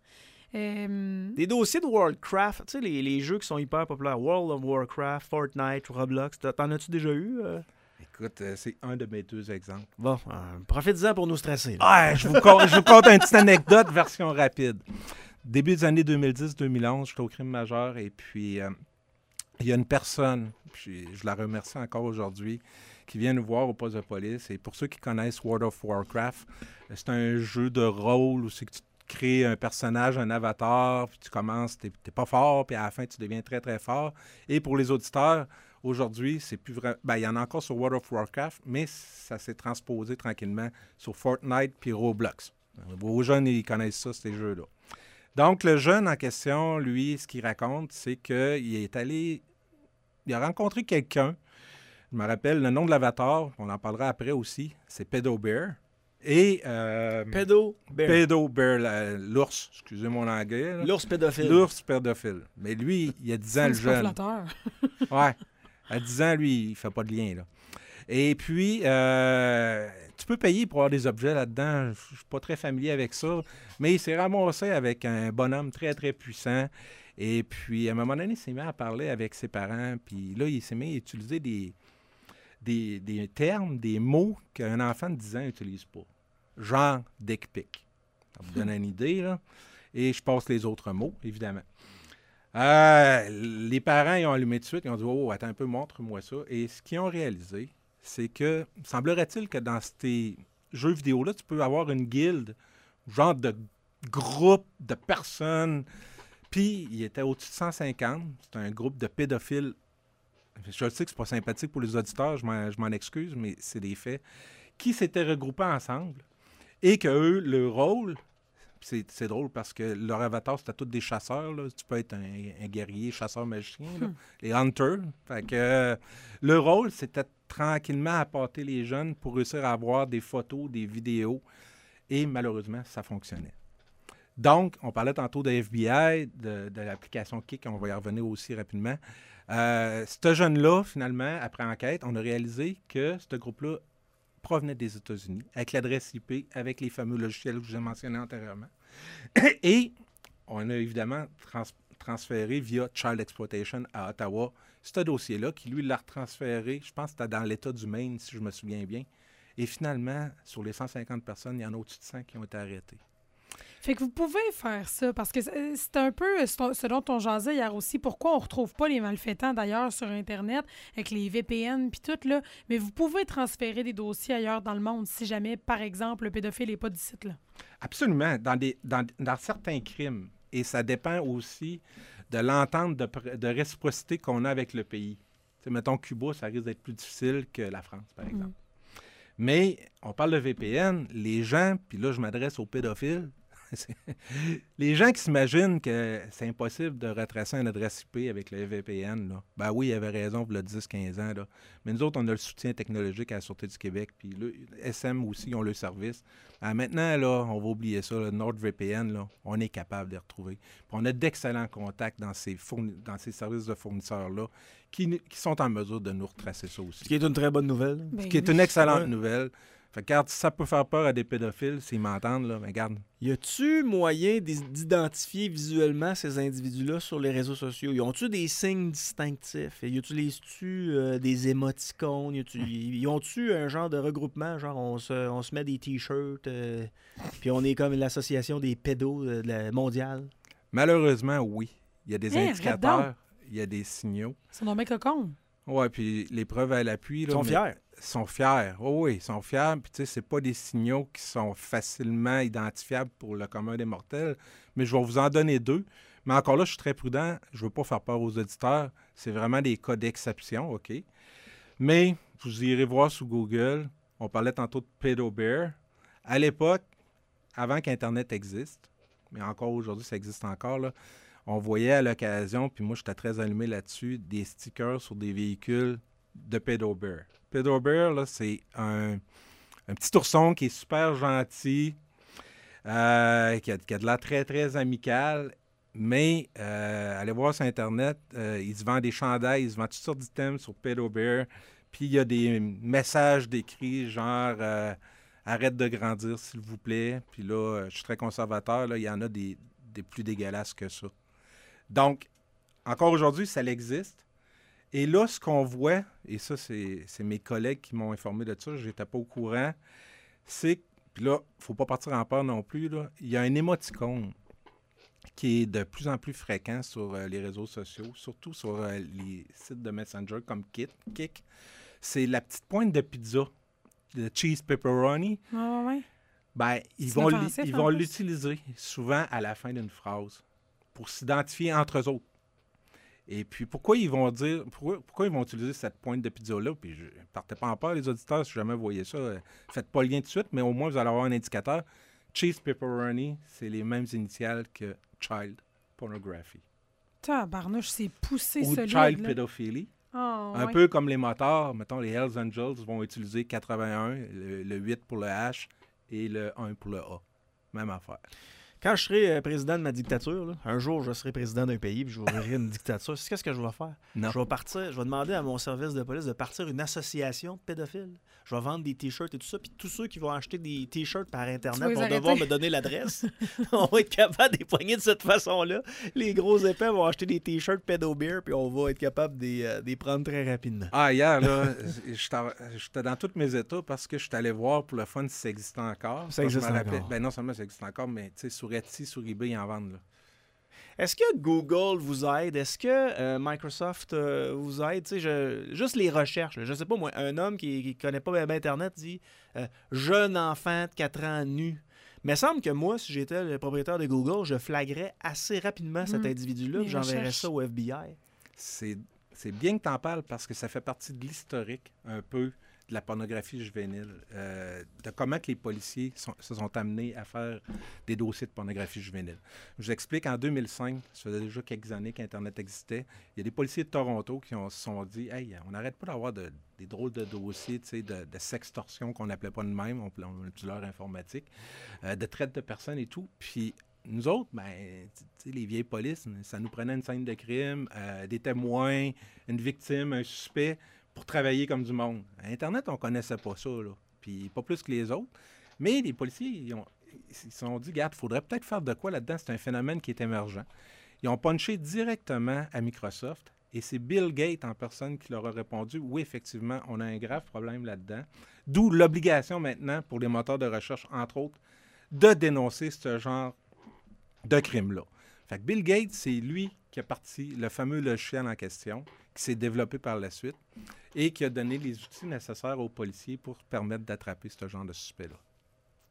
[SPEAKER 3] Euh,
[SPEAKER 2] Des dossiers de Worldcraft, tu sais, les, les jeux qui sont hyper populaires, World of Warcraft, Fortnite, Roblox, t'en t'en as-tu déjà eu? euh?
[SPEAKER 4] Écoute, euh, c'est un de mes deux exemples.
[SPEAKER 2] Bon, euh, profite-en pour nous stresser. là.
[SPEAKER 4] Ah, je vous conte, je vous conte une petite anecdote, version rapide. Début des années deux mille dix deux mille onze, j'étais au crime majeur et puis euh, il y a une personne, puis je la remercie encore aujourd'hui, qui vient nous voir au poste de police. Et pour ceux qui connaissent World of Warcraft, euh, c'est un jeu de rôle où c'est que tu crées un personnage, un avatar, puis tu commences, t'es, t'es pas fort, puis à la fin, tu deviens très, très fort. Et pour les auditeurs, aujourd'hui, c'est plus vrai. Ben, il y en a encore sur World of Warcraft, mais ça s'est transposé tranquillement sur Fortnite puis Roblox. Vos jeunes, ils connaissent ça, ces jeux-là. Donc, le jeune en question, lui, ce qu'il raconte, c'est qu'il est allé... Il a rencontré quelqu'un. Je me rappelle le nom de l'avatar, on en parlera après aussi, c'est Pedo Bear. Et... Euh,
[SPEAKER 2] Pédo, bear.
[SPEAKER 4] Pedo Bear, la- l'ours, excusez mon anglais. là.
[SPEAKER 2] L'ours pédophile.
[SPEAKER 4] L'ours pédophile. Mais lui, il a dix ans, le
[SPEAKER 3] c'est pas
[SPEAKER 4] jeune.
[SPEAKER 3] flatteur.
[SPEAKER 4] Ouais. À dix ans, lui, il fait pas de lien, là. Et puis, euh, tu peux payer pour avoir des objets là-dedans. Je suis pas très familier avec ça. Mais il s'est ramassé avec un bonhomme très, très puissant. Et puis, à un moment donné, il s'est mis à parler avec ses parents. Puis là, il s'est mis à utiliser des, des, des termes, des mots qu'un enfant de dix ans n'utilise pas. Genre dick pic. Ça vous donne une idée, là. Et je passe les autres mots, évidemment. Euh, les parents, ils ont allumé de suite. Ils ont dit, oh, attends un peu, montre-moi ça. Et ce qu'ils ont réalisé, c'est que, semblerait-il que dans ces jeux vidéo-là, tu peux avoir une guilde, genre de groupe de personnes. Puis, il était au-dessus de cent cinquante. C'est un groupe de pédophiles. Je sais que c'est pas sympathique pour les auditeurs, je m'en, je m'en excuse, mais c'est des faits. Qui s'étaient regroupés ensemble et que eux, le rôle, c'est, c'est drôle parce que leur avatar, c'était tous des chasseurs. Là. Tu peux être un, un guerrier, chasseur magicien, là. Les hunters. Fait que euh, le rôle, c'était tranquillement appâter les jeunes pour réussir à avoir des photos, des vidéos. Et malheureusement, ça fonctionnait. Donc, on parlait tantôt de F B I, de, de l'application Kik, on va y revenir aussi rapidement. Euh, ce jeune-là, finalement, après enquête, on a réalisé que ce groupe-là provenait des États-Unis, avec l'adresse I P, avec les fameux logiciels que je vous ai mentionnés antérieurement. Et on a évidemment trans- transféré via Child Exploitation à Ottawa ce dossier-là, qui lui l'a retransféré, je pense que c'était dans l'État du Maine, si je me souviens bien. Et finalement, sur les cent cinquante personnes, il y en a au-dessus de cent qui ont été arrêtées.
[SPEAKER 3] Fait que vous pouvez faire ça, parce que c'est c'est un peu ce ce dont on jasait hier aussi. Pourquoi on retrouve pas les malfaitants, d'ailleurs, sur Internet, avec les V P N puis tout, là. Mais vous pouvez transférer des dossiers ailleurs dans le monde si jamais, par exemple, le pédophile n'est pas d'ici, là.
[SPEAKER 4] Absolument. Dans, des, dans, dans certains crimes. Et ça dépend aussi de l'entente de, pr- de réciprocité qu'on a avec le pays. T'sais, mettons, Cuba, ça risque d'être plus difficile que la France, par
[SPEAKER 3] Mm.
[SPEAKER 4] exemple. Mais on parle de V P N, les gens, puis là, je m'adresse aux pédophiles, les gens qui s'imaginent que c'est impossible de retracer une adresse I P avec le V P N, là, ben oui, il avait raison, il y a dix à quinze ans, là. Mais nous autres, on a le soutien technologique à la Sûreté du Québec, puis le S M aussi, ils ont le service. Ben maintenant, là, on va oublier ça, le NordVPN, là, on est capable de les retrouver. Puis on a d'excellents contacts dans ces, fourni- dans ces services de fournisseurs-là qui, qui sont en mesure de nous retracer ça aussi.
[SPEAKER 2] Ce qui est une très bonne nouvelle.
[SPEAKER 3] Ben
[SPEAKER 4] Ce qui est
[SPEAKER 3] oui.
[SPEAKER 4] une excellente
[SPEAKER 2] Ouais.
[SPEAKER 4] nouvelle. Fait que, regarde, si ça peut faire peur à des pédophiles, s'ils m'entendent, là, mais regarde.
[SPEAKER 2] Y a-tu moyen d'is- d'identifier visuellement ces individus-là sur les réseaux sociaux? Y ont-tu des signes distinctifs? Y utilisent-tu euh, des émoticônes? Y a-tu- y ont-tu un genre de regroupement? Genre, on se, on se met des t-shirts, euh, puis on est comme l'association des pédos euh, de la mondiale?
[SPEAKER 4] Malheureusement, oui. Il y a des
[SPEAKER 3] Hein, arrête
[SPEAKER 4] indicateurs, il y a des signaux.
[SPEAKER 3] Ils sont donc bien cocons.
[SPEAKER 4] Ouais, puis les preuves à l'appui.
[SPEAKER 2] Ils
[SPEAKER 4] là,
[SPEAKER 2] sont
[SPEAKER 4] mais-
[SPEAKER 2] fiers.
[SPEAKER 4] sont fiers. Oh oui, ils sont fiers. Puis, tu sais, c'est pas des signaux qui sont facilement identifiables pour le commun des mortels. Mais je vais vous en donner deux. Mais encore là, je suis très prudent. Je veux pas faire peur aux auditeurs. C'est vraiment des cas d'exception, OK? Mais vous irez voir sur Google. On parlait tantôt de PedoBear. À l'époque, avant qu'Internet existe, mais encore aujourd'hui, ça existe encore, là, on voyait à l'occasion, puis moi, j'étais très allumé là-dessus, des stickers sur des véhicules de PedoBear. PedoBear, là, c'est un, un petit ourson qui est super gentil, euh, qui, a, qui a de l'air très, très amical, mais euh, allez voir sur Internet, euh, il se vend des chandails, il se vend toutes sortes d'items sur PedoBear, puis il y a des messages décrits genre euh, arrête de grandir, s'il vous plaît. Puis là, euh, je suis très conservateur, là, il y en a des, des plus dégueulasses que ça. Donc, encore aujourd'hui, ça existe. Et là, ce qu'on voit, et ça, c'est, c'est mes collègues qui m'ont informé de ça, je n'étais pas au courant, c'est, puis là, il ne faut pas partir en peur non plus, là, il y a un émoticône qui est de plus en plus fréquent sur euh, les réseaux sociaux, surtout sur euh, les sites de Messenger comme Kik. Kik. C'est la petite pointe de pizza, le cheese pepperoni.
[SPEAKER 3] Ouais, ouais, ouais.
[SPEAKER 4] Ben, ils
[SPEAKER 3] C'est
[SPEAKER 4] vont, li-
[SPEAKER 3] offensif,
[SPEAKER 4] ils
[SPEAKER 3] en
[SPEAKER 4] vont
[SPEAKER 3] plus.
[SPEAKER 4] l'utiliser souvent à la fin d'une phrase pour s'identifier entre eux autres. Et puis, pourquoi ils vont dire, pourquoi, pourquoi ils vont utiliser cette pointe de pizza-là? Puis, je partez pas en peur, les auditeurs, si jamais vous voyez ça, euh, faites pas le lien tout de suite, mais au moins, vous allez avoir un indicateur. Cheese pepperoni, c'est les mêmes initiales que child pornography.
[SPEAKER 3] Tabarnouche, c'est poussé
[SPEAKER 4] Ou
[SPEAKER 3] solide.
[SPEAKER 4] child
[SPEAKER 3] là.
[SPEAKER 4] pedophilie.
[SPEAKER 3] Ah,
[SPEAKER 4] Un
[SPEAKER 3] ouais.
[SPEAKER 4] peu comme les motards, mettons, les Hells Angels vont utiliser quatre-vingt-un, le, le huit pour le H et le un pour le A. Même affaire.
[SPEAKER 2] Quand je serai euh, président de ma dictature, là, un jour, je serai président d'un pays puis je ouvrirai une dictature. C'est qu'est-ce que je vais faire?
[SPEAKER 4] Non.
[SPEAKER 2] Je vais partir, je vais demander à mon service de police de partir une association de pédophiles. Je vais vendre des t-shirts et tout ça. Puis tous ceux qui vont acheter des t-shirts par
[SPEAKER 3] Tu vas
[SPEAKER 2] Internet
[SPEAKER 3] les
[SPEAKER 2] vont
[SPEAKER 3] arrêter.
[SPEAKER 2] devoir me donner l'adresse. On va être capable de les poigner de cette façon-là. Les gros épais vont acheter des t-shirts PedoBear puis on va être capable de les, euh, de les prendre très rapidement.
[SPEAKER 4] Ah, hier, là, j'étais j'étais dans tous mes états parce que je suis allé voir pour le fun si ça existait encore.
[SPEAKER 2] Ça
[SPEAKER 4] Parce que je
[SPEAKER 2] existe
[SPEAKER 4] me rappelais-
[SPEAKER 2] encore.
[SPEAKER 4] Ben non seulement ça existe encore, mais tu sais, sur Etsy, sur eBay, ils en vendent. Là.
[SPEAKER 2] Est-ce que Google vous aide? Est-ce que euh, Microsoft euh, vous aide? Tu sais, je- juste les recherches. Là. Je sais pas, moi, un homme qui ne connaît pas bien Internet dit euh, jeune enfant de quatre ans nu. Mais il semble que moi, si j'étais le propriétaire de Google, je flaguerais assez rapidement cet
[SPEAKER 3] Mm.
[SPEAKER 2] individu-là
[SPEAKER 3] Les
[SPEAKER 2] et j'enverrais
[SPEAKER 3] recherches.
[SPEAKER 2] ça au F B I.
[SPEAKER 4] C'est, c'est bien que tu en parles parce que ça fait partie de l'historique un peu de la pornographie juvénile, euh, de comment que les policiers sont- se sont amenés à faire des dossiers de pornographie juvénile. Je vous explique, en deux mille cinq, ça faisait déjà quelques années qu'Internet existait, il y a des policiers de Toronto qui ont- se sont dit « Hey, on n'arrête pas d'avoir de- des drôles de dossiers, tu sais, de, de sextorsion qu'on n'appelait pas de même, on, on utilise leur informatique, euh, de traite de personnes et tout. » Puis nous autres, ben, tu sais, les vieilles polices, ça nous prenait une scène de crime, euh, des témoins, une victime, un suspect, pour travailler comme du monde. À Internet, on connaissait pas ça, là. Puis pas plus que les autres. Mais les policiers, ils ont- ils se sont dit, regarde, il faudrait peut-être faire de quoi là-dedans. C'est un phénomène qui est émergent. Ils ont punché directement à Microsoft. Et c'est Bill Gates en personne qui leur a répondu, oui, effectivement, on a un grave problème là-dedans. D'où l'obligation maintenant pour les moteurs de recherche, entre autres, de dénoncer ce genre de crime-là. Fait que Bill Gates, c'est lui qui a parti le fameux logiciel en question, qui s'est développé par la suite et qui a donné les outils nécessaires aux policiers pour permettre d'attraper ce genre de suspect-là.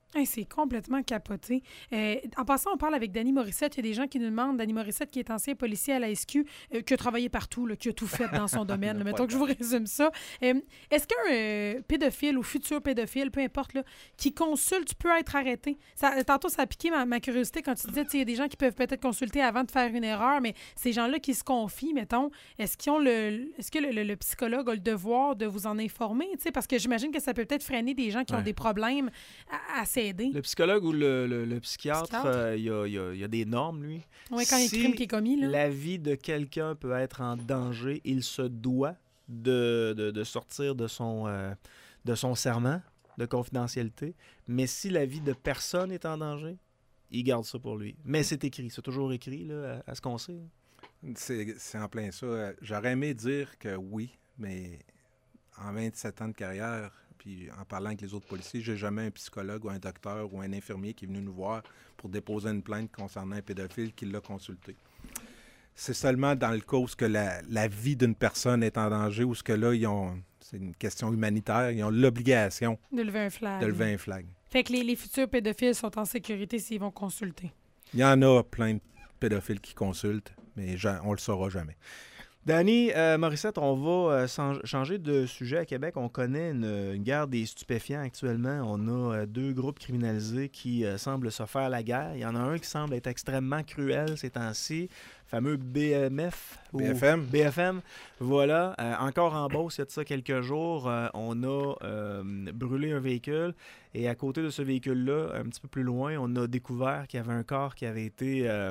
[SPEAKER 3] Hey, c'est complètement capoté. Euh, en passant, on parle avec Danny Morissette. Il y a des gens qui nous demandent, Danny Morissette, qui est ancien policier à la S Q, euh, qui a travaillé partout, là, qui a tout fait dans son domaine. Là. Mettons que je vous résume ça. Euh, est-ce qu'un euh, pédophile ou futur pédophile, peu importe, là, qui consulte peut être arrêté? Ça, tantôt, ça a piqué ma, ma curiosité quand tu disais, il y a des gens qui peuvent peut-être consulter avant de faire une erreur, mais ces gens-là qui se confient, mettons, est-ce qu'ils ont le, est-ce que le, le, le psychologue a le devoir de vous en informer? Parce que j'imagine que ça peut peut-être freiner des gens qui ouais. ont des problèmes à, à s'aider.
[SPEAKER 2] Le psychologue ou le, le, le psychiatre, il euh, y, a, y, a, y a des normes, lui.
[SPEAKER 3] Oui, quand il y a un crime qui est commis. Là.
[SPEAKER 2] La vie de quelqu'un peut être en danger, il se doit de, de, de sortir de son, euh, de son serment de confidentialité. Mais si la vie de personne est en danger, il garde ça pour lui. Mais c'est écrit, c'est toujours écrit, là, à, à ce qu'on sait.
[SPEAKER 4] C'est, c'est en plein ça. J'aurais aimé dire que oui, mais en vingt-sept ans de carrière... Puis en parlant avec les autres policiers, j'ai jamais un psychologue ou un docteur ou un infirmier qui est venu nous voir pour déposer une plainte concernant un pédophile qui l'a consulté. C'est seulement dans le cas où que la, la vie d'une personne est en danger, où ce que là, ils ont, c'est une question humanitaire, ils ont l'obligation
[SPEAKER 3] de lever un flag.
[SPEAKER 4] De lever un flag.
[SPEAKER 3] Fait que les, les futurs pédophiles sont en sécurité s'ils vont consulter.
[SPEAKER 4] Il y en a plein de pédophiles qui consultent, mais on le saura jamais.
[SPEAKER 2] Danny euh, Morissette, on va euh, sang- changer de sujet à Québec. On connaît une, une guerre des stupéfiants actuellement. On a euh, deux groupes criminalisés qui euh, semblent se faire la guerre. Il y en a un qui semble être extrêmement cruel ces temps-ci, le fameux B M F.
[SPEAKER 4] B F M.
[SPEAKER 2] B F M, voilà. Euh, encore en Beauce, il y a de ça quelques jours, euh, on a euh, brûlé un véhicule. Et à côté de ce véhicule-là, un petit peu plus loin, on a découvert qu'il y avait un corps qui avait été... Euh,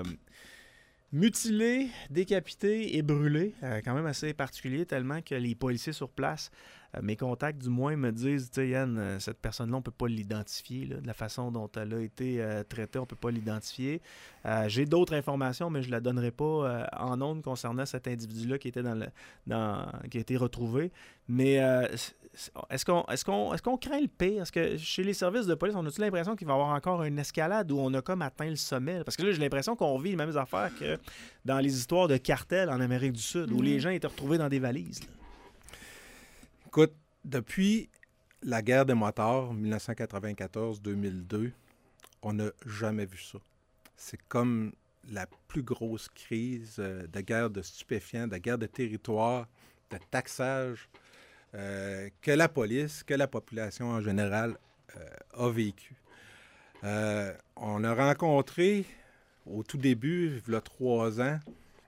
[SPEAKER 2] mutilé, décapité et brûlé, euh, quand même assez particulier, tellement que les policiers sur place, euh, mes contacts du moins, me disent, tu sais Yann, euh, cette personne-là, on ne peut pas l'identifier, là, de la façon dont elle a été euh, traitée, on ne peut pas l'identifier. Euh, j'ai d'autres informations, mais je ne la donnerai pas euh, en ondes concernant cet individu-là qui était dans le, dans, qui a été retrouvé. Mais euh, est-ce qu'on, est-ce qu'on, est-ce qu'on craint le pire? Est-ce que chez les services de police, on a-tu l'impression qu'il va y avoir encore une escalade où on a comme atteint le sommet? Parce que là, j'ai l'impression qu'on vit les mêmes affaires que dans les histoires de cartels en Amérique du Sud, où mmh. les gens étaient retrouvés dans des valises. Là.
[SPEAKER 4] Écoute, depuis la guerre des motards, dix-neuf cent quatre-vingt-quatorze deux mille deux, on n'a jamais vu ça. C'est comme la plus grosse crise de guerre de stupéfiants, de guerre de territoire, de taxage euh, que la police, que la population en général euh, a vécu. Euh, on a rencontré au tout début, il y a trois ans,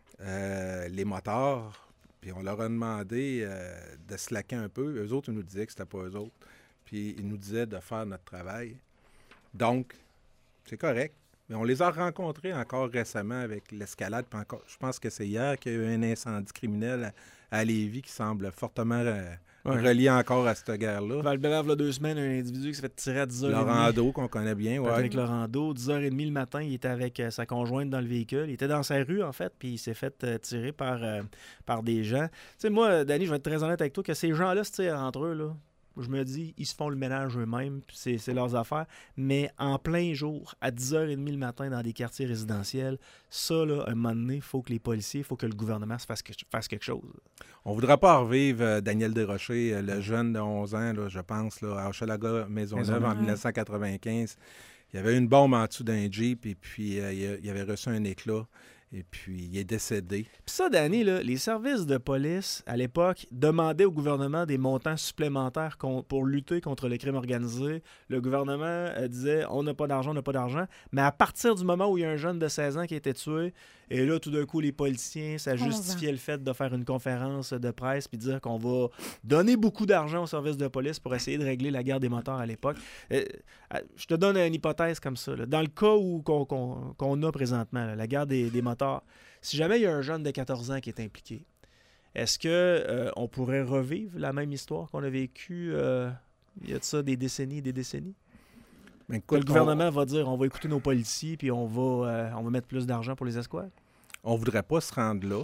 [SPEAKER 4] euh, les motards, puis on leur a demandé euh, de se laquer un peu. Eux autres, ils nous disaient que c'était pas eux autres. Puis ils nous disaient de faire notre travail. Donc, c'est correct. Mais on les a rencontrés encore récemment avec l'escalade. Puis encore, je pense que c'est hier qu'il y a eu un incendie criminel à, à Lévis qui semble fortement euh, ouais. relié encore à cette guerre-là.
[SPEAKER 2] Val-Bélair, il y a deux semaines, un individu qui s'est fait tirer à dix heures trente.
[SPEAKER 4] Laurando, qu'on connaît bien. Ouais.
[SPEAKER 2] Patrick Laurando, dix heures trente le matin, il était avec euh, sa conjointe dans le véhicule. Il était dans sa rue, en fait, puis il s'est fait euh, tirer par, euh, par des gens. Tu sais, moi, Danny, je vais être très honnête avec toi, que ces gens-là se tirent entre eux, là. Je me dis, ils se font le ménage eux-mêmes, c'est, c'est leurs affaires. Mais en plein jour, à dix heures trente le matin, dans des quartiers résidentiels, ça, là, à un moment donné, il faut que les policiers, il faut que le gouvernement se fasse, que, fasse quelque chose.
[SPEAKER 4] On ne voudra pas revivre euh, Daniel Desrochers, euh, le jeune de onze ans, là, je pense, là, à Hochelaga-Maisonneuve en dix-neuf cent quatre-vingt-quinze. Il y avait une bombe en dessous d'un Jeep et puis euh, il, il avait reçu un éclat. Et puis, il est décédé.
[SPEAKER 2] Puis ça, Danny, là, les services de police, à l'époque, demandaient au gouvernement des montants supplémentaires con- pour lutter contre le crime organisé. Le gouvernement euh, disait « on n'a pas d'argent, on n'a pas d'argent ». Mais à partir du moment où il y a un jeune de seize ans qui a été tué, et là, tout d'un coup, les politiciens, ça justifiait le fait de faire une conférence de presse puis dire qu'on va donner beaucoup d'argent aux services de police pour essayer de régler la guerre des motards à l'époque. Euh, je te donne une hypothèse comme ça. Là. Dans le cas où, qu'on, qu'on, qu'on a présentement, là, la guerre des, des motards, si jamais il y a un jeune de quatorze ans qui est impliqué, est-ce qu'on euh, pourrait revivre la même histoire qu'on a vécue euh, il y a de ça des décennies et des décennies? Ben, écoute, le gouvernement on... va dire on va écouter nos policiers puis on va, euh, on va mettre plus d'argent pour les escouades?
[SPEAKER 4] On ne voudrait pas se rendre là.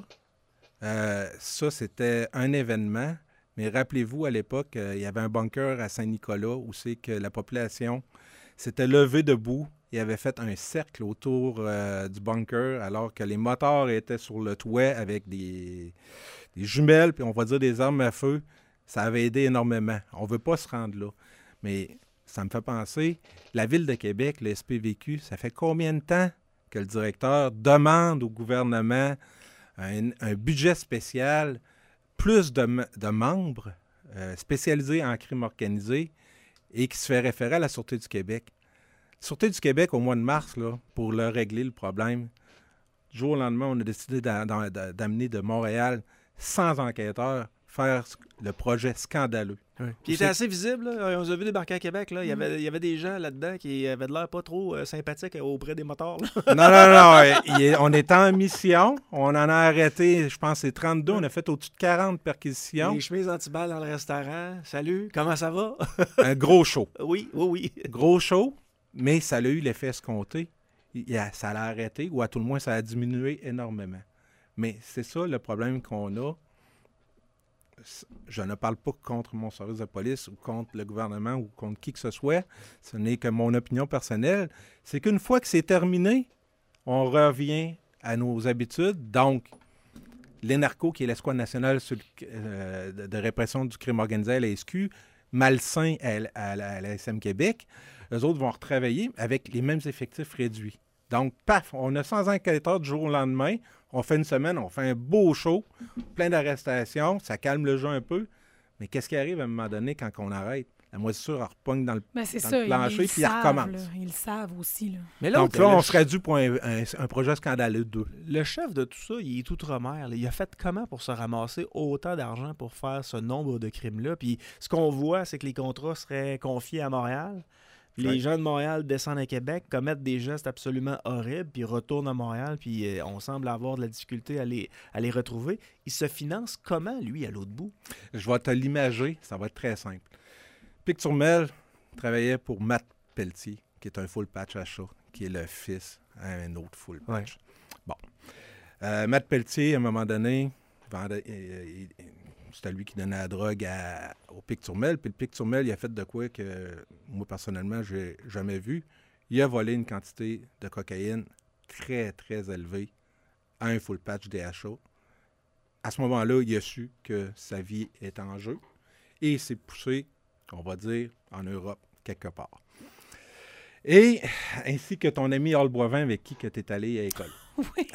[SPEAKER 4] Euh, ça, c'était un événement. Mais rappelez-vous, à l'époque, euh, il y avait un bunker à Saint-Nicolas où c'est que la population s'était levée debout. Il avait fait un cercle autour euh, du bunker alors que les motards étaient sur le toit avec des, des jumelles, puis on va dire des armes à feu. Ça avait aidé énormément. On ne veut pas se rendre là. Mais ça me fait penser, la Ville de Québec, le S P V Q, ça fait combien de temps que le directeur demande au gouvernement un, un budget spécial, plus de, de membres euh, spécialisés en crime organisé et qui se fait référer à la Sûreté du Québec. La Sûreté du Québec, au mois de mars, là, pour leur régler le problème, du jour au lendemain, on a décidé d'a, d'a, d'amener de Montréal sans enquêteurs faire le projet scandaleux.
[SPEAKER 2] Oui. Puis il était assez visible. Là. On les a vu débarquer à Québec. Là. Il, y avait, il y avait des gens là-dedans qui avaient de l'air pas trop euh, sympathiques auprès des motards.
[SPEAKER 4] non, non, non. il est, on est en mission. On en a arrêté, je pense, c'est trente-deux. On a fait au-dessus de quarante perquisitions.
[SPEAKER 2] Les chemises anti-balles dans le restaurant. Salut, comment ça va?
[SPEAKER 4] Un gros show.
[SPEAKER 2] Oui, oui, oui.
[SPEAKER 4] Gros show, mais ça a eu l'effet escompté. Il a, ça l'a arrêté, ou à tout le moins, ça a diminué énormément. Mais c'est ça le problème qu'on a. Je ne parle pas contre mon service de police ou contre le gouvernement ou contre qui que ce soit. Ce n'est que mon opinion personnelle. C'est qu'une fois que c'est terminé, on revient à nos habitudes. Donc, l'E N A R C O, qui est l'Escouade nationale sur le, euh, de, de répression du crime organisé à la S Q, malsain à, à, à la S M Québec, eux autres vont retravailler avec les mêmes effectifs réduits. Donc, paf, on a cent enquêteurs du jour au lendemain. On fait une semaine, on fait un beau show, plein d'arrestations, ça calme le jeu un peu. Mais qu'est-ce qui arrive à un moment donné quand on arrête? La moisissure, elle repogne dans le,
[SPEAKER 3] ben, c'est
[SPEAKER 4] dans
[SPEAKER 3] ça,
[SPEAKER 4] le plancher,
[SPEAKER 3] ils
[SPEAKER 4] puis elle
[SPEAKER 3] savent,
[SPEAKER 4] recommence.
[SPEAKER 3] Là, ils le savent aussi. Là.
[SPEAKER 2] Mais
[SPEAKER 4] Donc là, on serait dû pour un, un, un projet scandaleux deux.
[SPEAKER 2] Le chef de tout ça, il est outre-mer. Là. Il a fait comment pour se ramasser autant d'argent pour faire ce nombre de crimes-là? Puis ce qu'on voit, c'est que les contrats seraient confiés à Montréal. Les oui. gens de Montréal descendent à Québec, commettent des gestes absolument horribles, puis retournent à Montréal, puis euh, on semble avoir de la difficulté à les, à les retrouver. Il se finance comment, lui, à l'autre bout? Je
[SPEAKER 4] vais te l'imager, ça va être très simple. Pic Turmel travaillait pour Matt Pelletier, qui est un full patch à chat, qui est le fils à un autre full patch. Ouais. Bon. Euh, Matt Pelletier, à un moment donné, vendait... Euh, il, c'était lui qui donnait la drogue à, au Pic Turmel. Puis le Pic Turmel, il a fait de quoi que moi, personnellement, je n'ai jamais vu. Il a volé une quantité de cocaïne très, très élevée à un full patch D H A. À ce moment-là, il a su que sa vie est en jeu. Et il s'est poussé, on va dire, en Europe, quelque part. Et ainsi que ton ami Hall Boivin avec qui tu es allé à l'école.
[SPEAKER 3] Oui.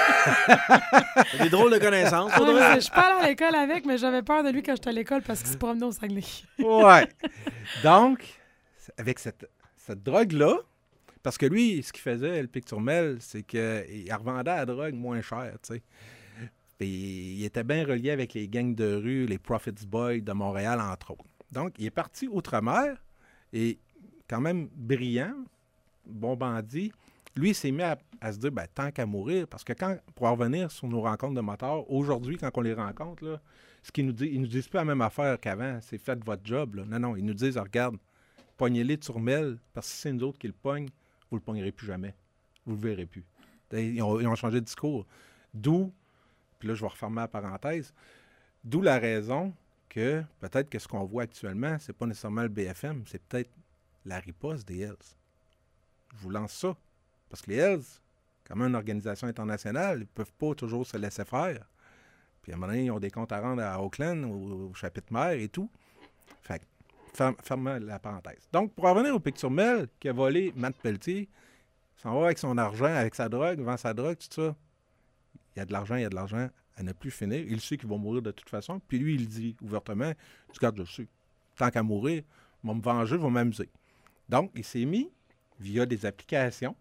[SPEAKER 2] Des drôles de connaissances.
[SPEAKER 3] Ouais, je suis pas allée à l'école avec, mais j'avais peur de lui quand j'étais à l'école parce qu'il se promenait au Saguenay.
[SPEAKER 4] Ouais. Donc, avec cette, cette drogue-là, parce que lui, ce qu'il faisait, le Pic Turmel, c'est qu'il revendait la drogue moins cher, tu sais. Puis il était bien relié avec les gangs de rue, les Profits Boys de Montréal, entre autres. Donc, il est parti outre-mer et quand même brillant, bon bandit. Lui, il s'est mis à, à se dire, ben, tant qu'à mourir, parce que quand, pour en revenir sur nos rencontres de motards, aujourd'hui, quand on les rencontre, là, ce qu'ils nous disent, ils nous disent pas la même affaire qu'avant, c'est faites votre job. Là. Non, non, ils nous disent, regarde, pognez-les de Turmel, parce que si c'est nous autres qui le pognent, vous le pognerez plus jamais. Vous le verrez plus. Ils ont, ils ont changé de discours. D'où, puis là, je vais refermer la parenthèse, d'où la raison que peut-être que ce qu'on voit actuellement, c'est pas nécessairement le B F M, c'est peut-être la riposte des Hells. Je vous lance ça. Parce que les Hells, comme une organisation internationale, ils ne peuvent pas toujours se laisser faire. Puis à un moment donné, ils ont des comptes à rendre à Oakland, au, au chapitre mer et tout. Fait que, ferme, ferme la parenthèse. Donc, pour revenir au Pic Turmel, qui a volé Matt Pelletier, il s'en va avec son argent, avec sa drogue, vend sa drogue, tout ça. Il y a de l'argent, il y a de l'argent à ne plus finir. Il sait qu'il va mourir de toute façon. Puis lui, il dit ouvertement, « Regarde, je sais. Tant qu'à mourir, il va me venger, il va m'amuser. » Donc, il s'est mis, via des applications,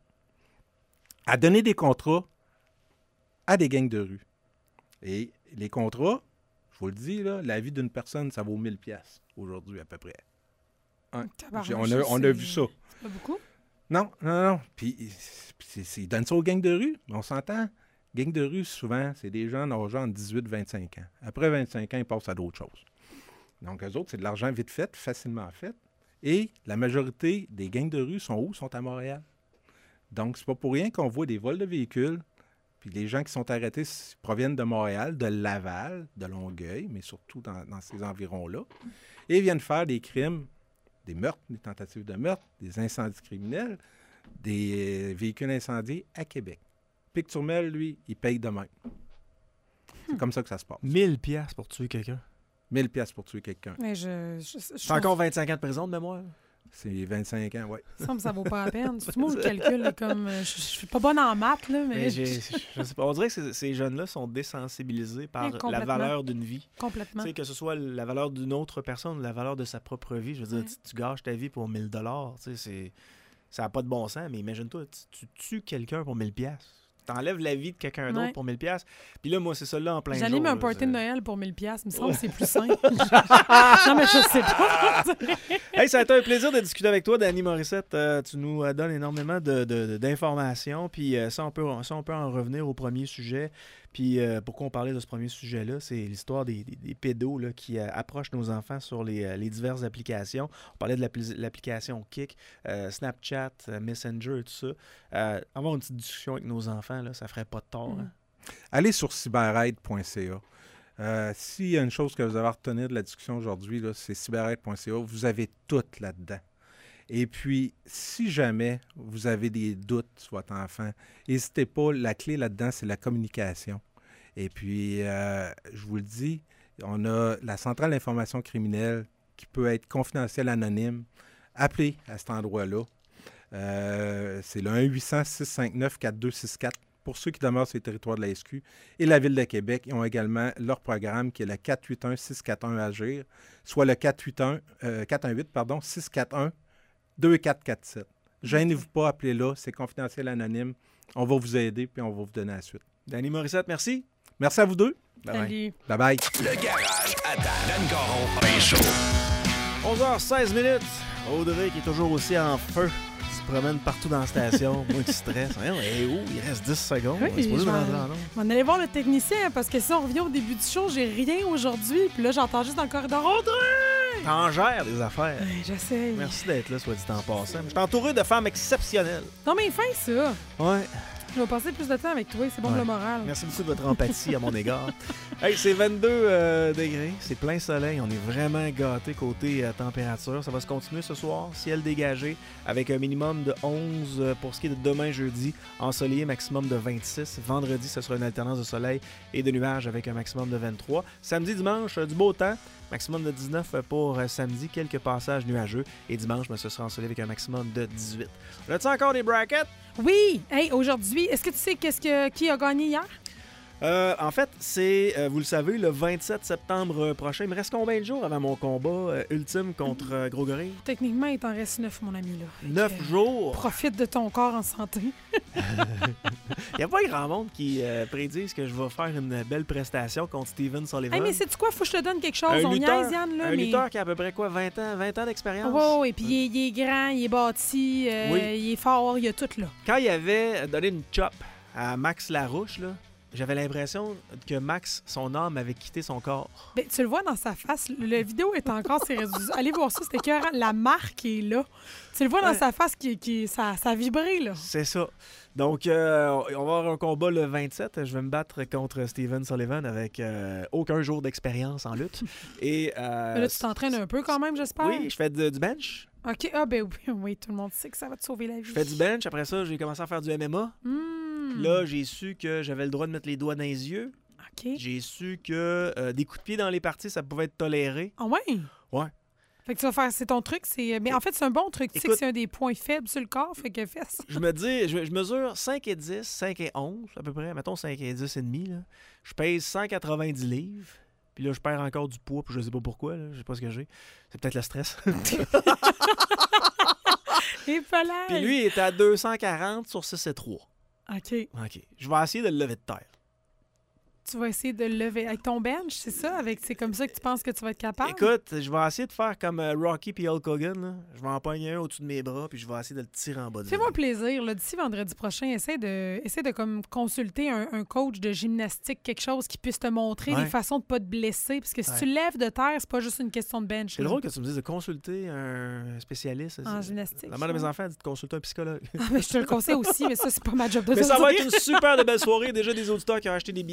[SPEAKER 4] à donner des contrats à des gangs de rue. Et les contrats, je vous le dis, là, la vie d'une personne, ça vaut mille piastres aujourd'hui à peu près. Hein? On a, on a vu ça.
[SPEAKER 3] C'est pas beaucoup?
[SPEAKER 4] Non, non, non. Puis, puis ils donnent ça aux gangs de rue. On s'entend. Gangs de rue, souvent, c'est des gens âgés entre dix-huit et vingt-cinq ans. Après vingt-cinq ans, ils passent à d'autres choses. Donc, eux autres, c'est de l'argent vite fait, facilement fait. Et la majorité des gangs de rue sont où? Sont à Montréal. Donc, c'est pas pour rien qu'on voit des vols de véhicules. Puis les gens qui sont arrêtés proviennent de Montréal, de Laval, de Longueuil, mais surtout dans, dans ces environs-là. Et ils viennent faire des crimes, des meurtres, des tentatives de meurtre, des incendies criminels, des véhicules incendiés à Québec. Pic Turmel, lui, il paye de même. C'est hmm. comme ça que ça se passe.
[SPEAKER 2] mille piastres pour tuer quelqu'un.
[SPEAKER 4] mille piastres pour tuer quelqu'un.
[SPEAKER 3] Mais je, je, je
[SPEAKER 2] C'est encore vingt-cinq ans de prison de mémoire.
[SPEAKER 4] C'est vingt-cinq ans, oui.
[SPEAKER 3] Ça me ça vaut pas la peine. C'est moi le calcul est comme euh, je, je suis pas bonne en maths là, mais,
[SPEAKER 2] Mais j'ai- je sais pas, on dirait que ces, ces jeunes-là sont désensibilisés par
[SPEAKER 3] Ouais,
[SPEAKER 2] la
[SPEAKER 3] complètement.
[SPEAKER 2] valeur d'une vie.
[SPEAKER 3] complètement.
[SPEAKER 2] Tu sais, que ce soit la valeur d'une autre personne ou la valeur de sa propre vie. Je veux dire,
[SPEAKER 3] Ouais.
[SPEAKER 2] tu, tu gâches ta vie pour mille dollars. Tu sais, c'est, ça n'a pas de bon sens, mais imagine-toi, tu, tu tues quelqu'un pour mille piastres. Tu enlèves la vie de quelqu'un d'autre
[SPEAKER 3] Ouais.
[SPEAKER 2] pour mille piastres. Puis là, moi, c'est ça là en plein jour.
[SPEAKER 3] J'anime un
[SPEAKER 2] là,
[SPEAKER 3] party
[SPEAKER 2] c'est-
[SPEAKER 3] de Noël pour mille piastres. Il me semble que c'est plus simple. non, mais je sais pas.
[SPEAKER 2] Hey, ça a été un plaisir de discuter avec toi, Dani Morissette. Euh, tu nous euh, donnes énormément de, de- de- d'informations. Puis euh, ça, on peut, ça, on peut en revenir au premier sujet. Puis euh, pourquoi on parlait de ce premier sujet-là, c'est l'histoire des, des, des pédos là, qui euh, approchent nos enfants sur les, euh, les diverses applications. On parlait de l'appli- l'application Kik, euh, Snapchat, euh, Messenger et tout ça. Euh, avoir une petite discussion avec nos enfants, là, ça ferait pas de tort.
[SPEAKER 3] Mm.
[SPEAKER 2] hein.
[SPEAKER 4] Allez sur cyberaide point c a. Euh, S'il y a une chose que vous avez à retenir de la discussion aujourd'hui, là, c'est cyberaide point c a. Vous avez tout là-dedans. Et puis, si jamais vous avez des doutes sur votre enfant, n'hésitez pas. La clé là-dedans, c'est la communication. Et puis, euh, je vous le dis, on a la centrale d'information criminelle qui peut être confidentielle, anonyme. Appelez à cet endroit-là. Euh, c'est le un huit cents, six cinq neuf, quatre deux six quatre pour ceux qui demeurent sur le territoire de la S Q. Et la Ville de Québec, ils ont également leur programme qui est le quatre huit un, six quatre un Agir, soit le quatre huit un, euh, quatre un huit, pardon, six quatre un, deux quatre quatre sept. Gênez-vous pas, appelez-là, c'est confidentiel, anonyme. On va vous aider puis on va vous donner la suite.
[SPEAKER 2] Dani Morissette, merci.
[SPEAKER 4] Merci à vous deux.
[SPEAKER 2] Bye-bye.
[SPEAKER 3] Salut.
[SPEAKER 4] Bye-bye.
[SPEAKER 1] Le garage à Dan. Dan Caron, ben chaud.
[SPEAKER 2] onze heures seize minutes. Audrey qui est toujours aussi en feu. Il se promène partout dans la station. Moi qui stresse. Hey, hey, oh, il reste dix secondes.
[SPEAKER 3] Oui,
[SPEAKER 2] On est supposé
[SPEAKER 3] je
[SPEAKER 2] de
[SPEAKER 3] vais-
[SPEAKER 2] rentrer en onde.
[SPEAKER 3] On allait voir le technicien parce que si on revient au début du show, j'ai rien aujourd'hui. Puis là, j'entends juste dans le corridor Audrey!
[SPEAKER 2] T'en gères des affaires.
[SPEAKER 3] Ouais, j'essaie.
[SPEAKER 2] Merci d'être là, soit dit en passant. Je suis entouré de femmes exceptionnelles.
[SPEAKER 3] Non, mais fin ça.
[SPEAKER 2] Ouais.
[SPEAKER 3] Je vais passer plus de temps avec toi. C'est bon
[SPEAKER 2] Ouais.
[SPEAKER 3] pour le moral.
[SPEAKER 2] Merci beaucoup de votre empathie à mon égard. Hey, c'est vingt-deux euh, degrés, c'est plein soleil, on est vraiment gâtés côté euh, température. Ça va se continuer ce soir, ciel dégagé, avec un minimum de onze euh, pour ce qui est de demain jeudi, ensoleillé maximum de vingt-six. Vendredi, ce sera une alternance de soleil et de nuages avec un maximum de vingt-trois. Samedi, dimanche, euh, du beau temps, maximum de dix-neuf pour euh, samedi, quelques passages nuageux. Et dimanche, ben, ce sera ensoleillé avec un maximum de dix-huit. On a-tu encore des brackets?
[SPEAKER 3] Oui! Hey, aujourd'hui, est-ce que tu sais qu'est-ce que qui a gagné hier?
[SPEAKER 2] Euh, en fait, c'est, euh, vous le savez, le vingt-sept septembre prochain. Il me reste combien de jours avant mon combat euh, ultime contre euh, Gros Gorille?
[SPEAKER 3] Techniquement, il t'en reste neuf, mon ami. là.
[SPEAKER 2] Neuf
[SPEAKER 3] Fait que,
[SPEAKER 2] jours!
[SPEAKER 3] Profite de ton corps en santé.
[SPEAKER 2] Il n'y a pas grand monde qui euh, prédise que je vais faire une belle prestation contre Steven Sullivan.
[SPEAKER 3] Hey, mais sais-tu quoi? Faut que je te donne quelque chose.
[SPEAKER 2] un
[SPEAKER 3] On
[SPEAKER 2] lutteur,
[SPEAKER 3] niaise, Yann, là,
[SPEAKER 2] un
[SPEAKER 3] mais...
[SPEAKER 2] lutteur qui a à peu près quoi, vingt ans, vingt ans d'expérience?
[SPEAKER 3] Ouais, ouais, puis il est, il est grand, il est bâti, euh,
[SPEAKER 2] Oui.
[SPEAKER 3] il est fort, il a tout, là.
[SPEAKER 2] Quand il avait donné une chop à Max Larouche, là, j'avais l'impression que Max, son âme, avait quitté son corps.
[SPEAKER 3] Ben, tu le vois dans sa face. La vidéo est encore sur les réseaux sociaux. Allez voir ça, c'était écœurant. La marque est là. Tu le vois dans
[SPEAKER 2] Ouais.
[SPEAKER 3] sa face qui, qui ça, ça a vibré, là.
[SPEAKER 2] C'est ça. Donc, euh, on va avoir un combat le vingt-sept. Je vais me battre contre Steven Sullivan avec euh, aucun jour d'expérience en lutte. Et, euh,
[SPEAKER 3] Mais là, tu t'entraînes un peu quand même, j'espère?
[SPEAKER 2] Oui, je fais de- du bench.
[SPEAKER 3] OK. Ah, ben oui, oui, tout le monde sait que ça va te sauver la vie.
[SPEAKER 2] Je fais du bench. Après ça, j'ai commencé à faire du M M A.
[SPEAKER 3] Hmm.
[SPEAKER 2] Là, j'ai su que j'avais le droit de mettre les doigts dans les yeux.
[SPEAKER 3] OK.
[SPEAKER 2] J'ai su que euh, des coups de pied dans les parties, ça pouvait être toléré.
[SPEAKER 3] Ah ouais?
[SPEAKER 2] Ouais.
[SPEAKER 3] Fait que tu vas faire, c'est ton truc, c'est... Mais en fait, c'est un bon truc. Tu sais
[SPEAKER 2] Écoute-
[SPEAKER 3] que c'est un des points faibles sur le corps, fait que fais ça.
[SPEAKER 2] Je me dis, je, je mesure cinq et dix, cinq et onze à peu près. Mettons cinq et dix et demi. Là. Je pèse cent quatre-vingt-dix livres. Puis là, je perds encore du poids, puis je sais pas pourquoi. Là. Je sais pas ce que j'ai. C'est peut-être le stress.
[SPEAKER 3] Et voilà.
[SPEAKER 2] Puis lui, il est à deux cent quarante sur six et trois.
[SPEAKER 3] OK.
[SPEAKER 2] OK. Je vais essayer de le lever de terre.
[SPEAKER 3] Tu vas essayer de le lever avec ton bench, c'est ça? Avec, c'est comme ça que tu penses que tu vas être capable?
[SPEAKER 2] Écoute, je vais essayer de faire comme euh, Rocky puis Hulk Hogan. Là. Je vais en pogner un au-dessus de mes bras, puis je vais essayer de le tirer en bas de
[SPEAKER 3] Fais-moi
[SPEAKER 2] lui.
[SPEAKER 3] plaisir. Là, d'ici vendredi prochain, essaie de, essaie de comme consulter un, un coach de gymnastique, quelque chose qui puisse te montrer
[SPEAKER 2] Ouais.
[SPEAKER 3] des façons de pas te blesser. Parce que si
[SPEAKER 2] Ouais.
[SPEAKER 3] tu lèves de terre, c'est pas juste une question de bench.
[SPEAKER 2] C'est
[SPEAKER 3] là,
[SPEAKER 2] drôle que tu me dises de consulter un spécialiste.
[SPEAKER 3] En
[SPEAKER 2] C'est-
[SPEAKER 3] gymnastique.
[SPEAKER 2] La mère de mes
[SPEAKER 3] ça.
[SPEAKER 2] enfants a dit de consulter un psychologue.
[SPEAKER 3] Ah, mais je te le conseille aussi, mais ça, c'est pas ma job de te
[SPEAKER 2] Mais
[SPEAKER 3] le
[SPEAKER 2] ça va
[SPEAKER 3] dire.
[SPEAKER 2] être une super de belle soirée. Déjà des auditeurs qui ont acheté des billets. Vous êtes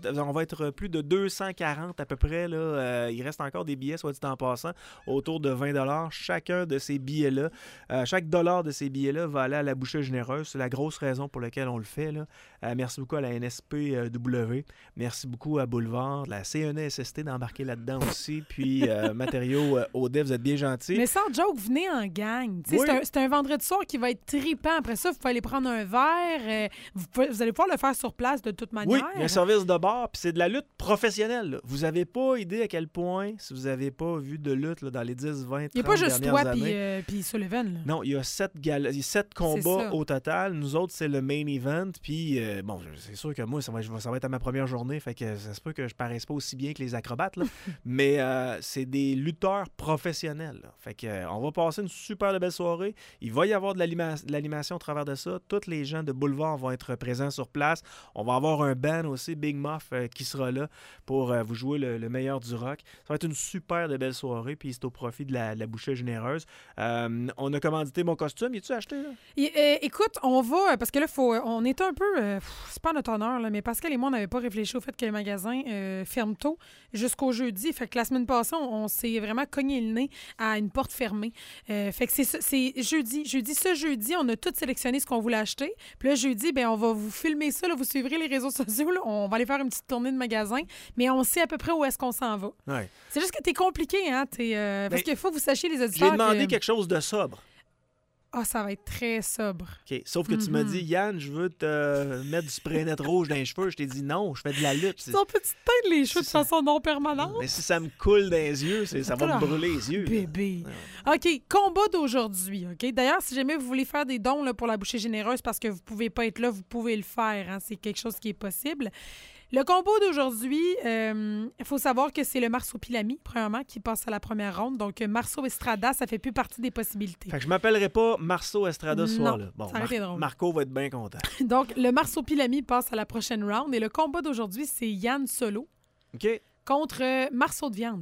[SPEAKER 2] on va être plus de deux cent quarante à peu près. Là. Euh, il reste encore des billets, soit dit en passant, autour de vingt dollars. Chacun de ces billets-là, euh, chaque dollar de ces billets-là va aller à la bouchée généreuse. C'est la grosse raison pour laquelle on le fait. Là. Euh, merci beaucoup à la N S P W. Merci beaucoup à Boulevard, la C N E S S T d'embarquer là-dedans aussi. Puis euh, Matériaux euh, Audet, vous êtes bien gentils.
[SPEAKER 3] Mais sans joke, venez en gang. Oui. C'est, un, c'est un vendredi soir qui va être tripant. Après ça, vous pouvez aller prendre un verre. Euh, vous, pouvez, vous allez pouvoir le faire sur place de toute manière.
[SPEAKER 2] Oui, il y a un service de bar, puis c'est de la lutte professionnelle. Là. Vous n'avez pas idée à quel point, si vous n'avez pas vu de lutte là, dans les dix, vingt, trente dernières années... Il n'y a pas juste toi
[SPEAKER 3] puis euh, puis Sullivan. Là.
[SPEAKER 2] Non, il y a sept, gal- sept combats au total. Nous autres, c'est le main event. Puis, euh, bon, c'est sûr que moi, ça va, ça va être à ma première journée. Fait que ça se peut que je paraisse pas aussi bien que les acrobates. Là. Mais euh, c'est des lutteurs professionnels. Là. Fait que, euh, on va passer une super belle soirée. Il va y avoir de, l'anima- de l'animation au travers de ça. Tous les gens de Boulevard vont être présents sur place. On va avoir un band aussi, Big Muff, euh, qui sera là pour euh, vous jouer le, le meilleur du rock. Ça va être une super de belle soirée. Puis c'est au profit de la, de la bouchée généreuse. Euh, on a commandité mon costume. Y a-tu acheté? Là?
[SPEAKER 3] Et, euh, écoute, on va... Parce que là, faut, on est un peu... Euh, c'est pas notre honneur, là, mais Pascal et moi, on n'avait pas réfléchi au fait que le magasin euh, ferme tôt jusqu'au jeudi. Fait que la semaine passée, on, on s'est vraiment cogné le nez à une porte fermée. Euh, fait que c'est, c'est jeudi. Jeudi, ce jeudi, on a tout sélectionné ce qu'on voulait acheter. Puis là, jeudi, ben, on va vous filmer ça. Là, vous suivrez les réseaux sociaux. Là. On va aller faire une petite tournée de magasin. Mais on sait à peu près où est-ce qu'on s'en va.
[SPEAKER 2] Ouais. C'est
[SPEAKER 3] juste que t'es compliqué, hein? T'es, euh, parce qu'il faut que vous sachiez, les auditeurs.
[SPEAKER 2] J'ai demandé
[SPEAKER 3] que...
[SPEAKER 2] quelque chose de sobre.
[SPEAKER 3] Ah, oh, ça va être très sobre.
[SPEAKER 2] OK. Sauf que mm-hmm. tu m'as dit, Yann, je veux te mettre du spray net rouge dans les cheveux. Je t'ai dit non, je fais de la lutte.
[SPEAKER 3] On peut te teindre les cheveux de
[SPEAKER 2] ça...
[SPEAKER 3] façon non permanente?
[SPEAKER 2] Mais si ça me coule dans les yeux, c'est... ça va me brûler les yeux.
[SPEAKER 3] Bébé. Ouais. OK, combat d'aujourd'hui. OK. D'ailleurs, si jamais vous voulez faire des dons là, pour la bouchée généreuse parce que vous pouvez pas être là, vous pouvez le faire. Hein. C'est quelque chose qui est possible. Le combo d'aujourd'hui, il euh, faut savoir que c'est le Marsupilami, premièrement, qui passe à la première ronde. Donc, Marceau Estrada, ça fait plus partie des possibilités.
[SPEAKER 2] Fait que je m'appellerai pas Marceau Estrada ce soir-là. Bon,
[SPEAKER 3] ça aurait été drôle.
[SPEAKER 2] Marco va être bien content.
[SPEAKER 3] Donc, le Marsupilami passe à la prochaine round. Et le combat d'aujourd'hui, c'est Yann Solo
[SPEAKER 2] OK.
[SPEAKER 3] contre euh, Marceau de viande.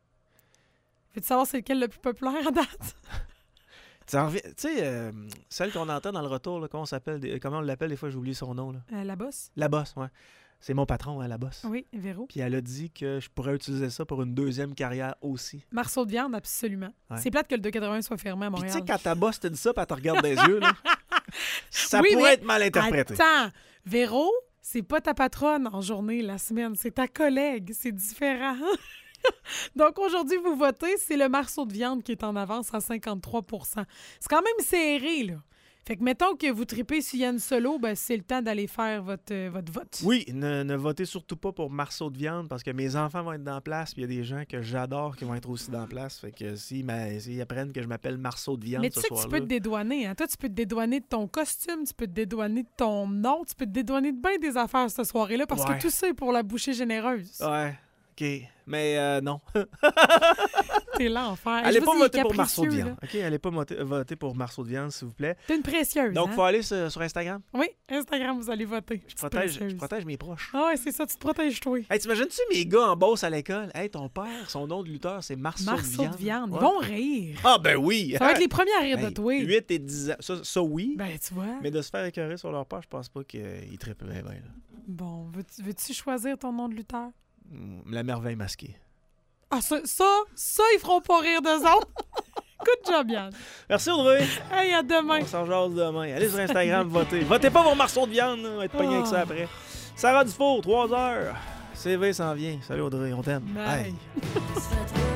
[SPEAKER 3] Veux-tu savoir c'est lequel le plus populaire à date?
[SPEAKER 2] Tu sais, euh, celle qu'on entend dans le retour, là, comment, on s'appelle, des, comment on l'appelle des fois, j'ai oublié son nom. Là.
[SPEAKER 3] Euh, la bosse.
[SPEAKER 2] La bosse, oui. C'est mon patron, hein, la bosse.
[SPEAKER 3] Oui, Véro.
[SPEAKER 2] Puis elle a dit que je pourrais utiliser ça pour une deuxième carrière aussi.
[SPEAKER 3] Marceau de viande, absolument. Ouais. C'est plate que le deux cent quatre-vingts soit fermé à Montréal.
[SPEAKER 2] Puis tu sais, quand ta bosse te dit ça, puis elle te regarde dans les yeux, là, ça oui, pourrait être mal interprété.
[SPEAKER 3] Attends, Véro, c'est pas ta patronne en journée, la semaine, c'est ta collègue, c'est différent. Donc aujourd'hui, vous votez, c'est le Marceau de viande qui est en avance à cinquante-trois pour cent. C'est quand même serré, là. Fait que mettons que vous tripez sur Yann Solo, ben c'est le temps d'aller faire votre, euh, votre vote.
[SPEAKER 2] Oui, ne, ne votez surtout pas pour Marceau de viande parce que mes enfants vont être dans la place, puis il y a des gens que j'adore qui vont être aussi dans la place. Fait que s'ils si, si apprennent que je m'appelle Marceau de viande
[SPEAKER 3] mais tu
[SPEAKER 2] ce
[SPEAKER 3] sais que
[SPEAKER 2] soir-là...
[SPEAKER 3] tu peux te dédouaner, hein? Toi, tu peux te dédouaner de ton costume, tu peux te dédouaner de ton nom, tu peux te dédouaner de bien des affaires cette soirée-là parce ouais. que tout ça est pour la bouchée généreuse.
[SPEAKER 2] Ouais, OK. Mais euh, non.
[SPEAKER 3] T'es l'enfer.
[SPEAKER 2] Allez pas voter pour Marceau de viande. OK, allez pas voter pour Marceau de viande, s'il vous plaît.
[SPEAKER 3] T'es une précieuse.
[SPEAKER 2] Donc, il
[SPEAKER 3] hein?
[SPEAKER 2] faut aller sur, sur Instagram?
[SPEAKER 3] Oui, Instagram, vous allez voter.
[SPEAKER 2] Je protège, je protège mes proches.
[SPEAKER 3] Ah ouais, c'est ça, tu te protèges, toi.
[SPEAKER 2] Hey, t'imagines-tu mes gars en Beauce à l'école? Hey, ton père, son nom de lutteur, c'est Marceau,
[SPEAKER 3] Marceau
[SPEAKER 2] de viande.
[SPEAKER 3] de viande. Ils
[SPEAKER 2] ouais.
[SPEAKER 3] vont rire.
[SPEAKER 2] Ah, ben oui.
[SPEAKER 3] Ça va être les premiers à rire
[SPEAKER 2] hey,
[SPEAKER 3] de toi.
[SPEAKER 2] huit et dix ans. Ça, ça, oui.
[SPEAKER 3] Ben, tu vois.
[SPEAKER 2] Mais de se faire écœurer sur leur père, je pense pas qu'ils trippent bien, bien.
[SPEAKER 3] Bon, veux-tu, veux-tu choisir ton nom de lutteur?
[SPEAKER 2] La merveille masquée.
[SPEAKER 3] Ah, ça, ça, ça, ils feront pas rire d'eux autres. Good job, Yann.
[SPEAKER 2] Merci, Audrey.
[SPEAKER 3] Hey, à demain.
[SPEAKER 2] On s'en jase demain. Allez sur Instagram, votez. Votez pas pour Marceau de viande, on va être pogné oh. avec ça après. Sarah Dufour, trois heures. C V s'en vient. Salut, Audrey, on t'aime.
[SPEAKER 3] Bye.
[SPEAKER 2] Bye.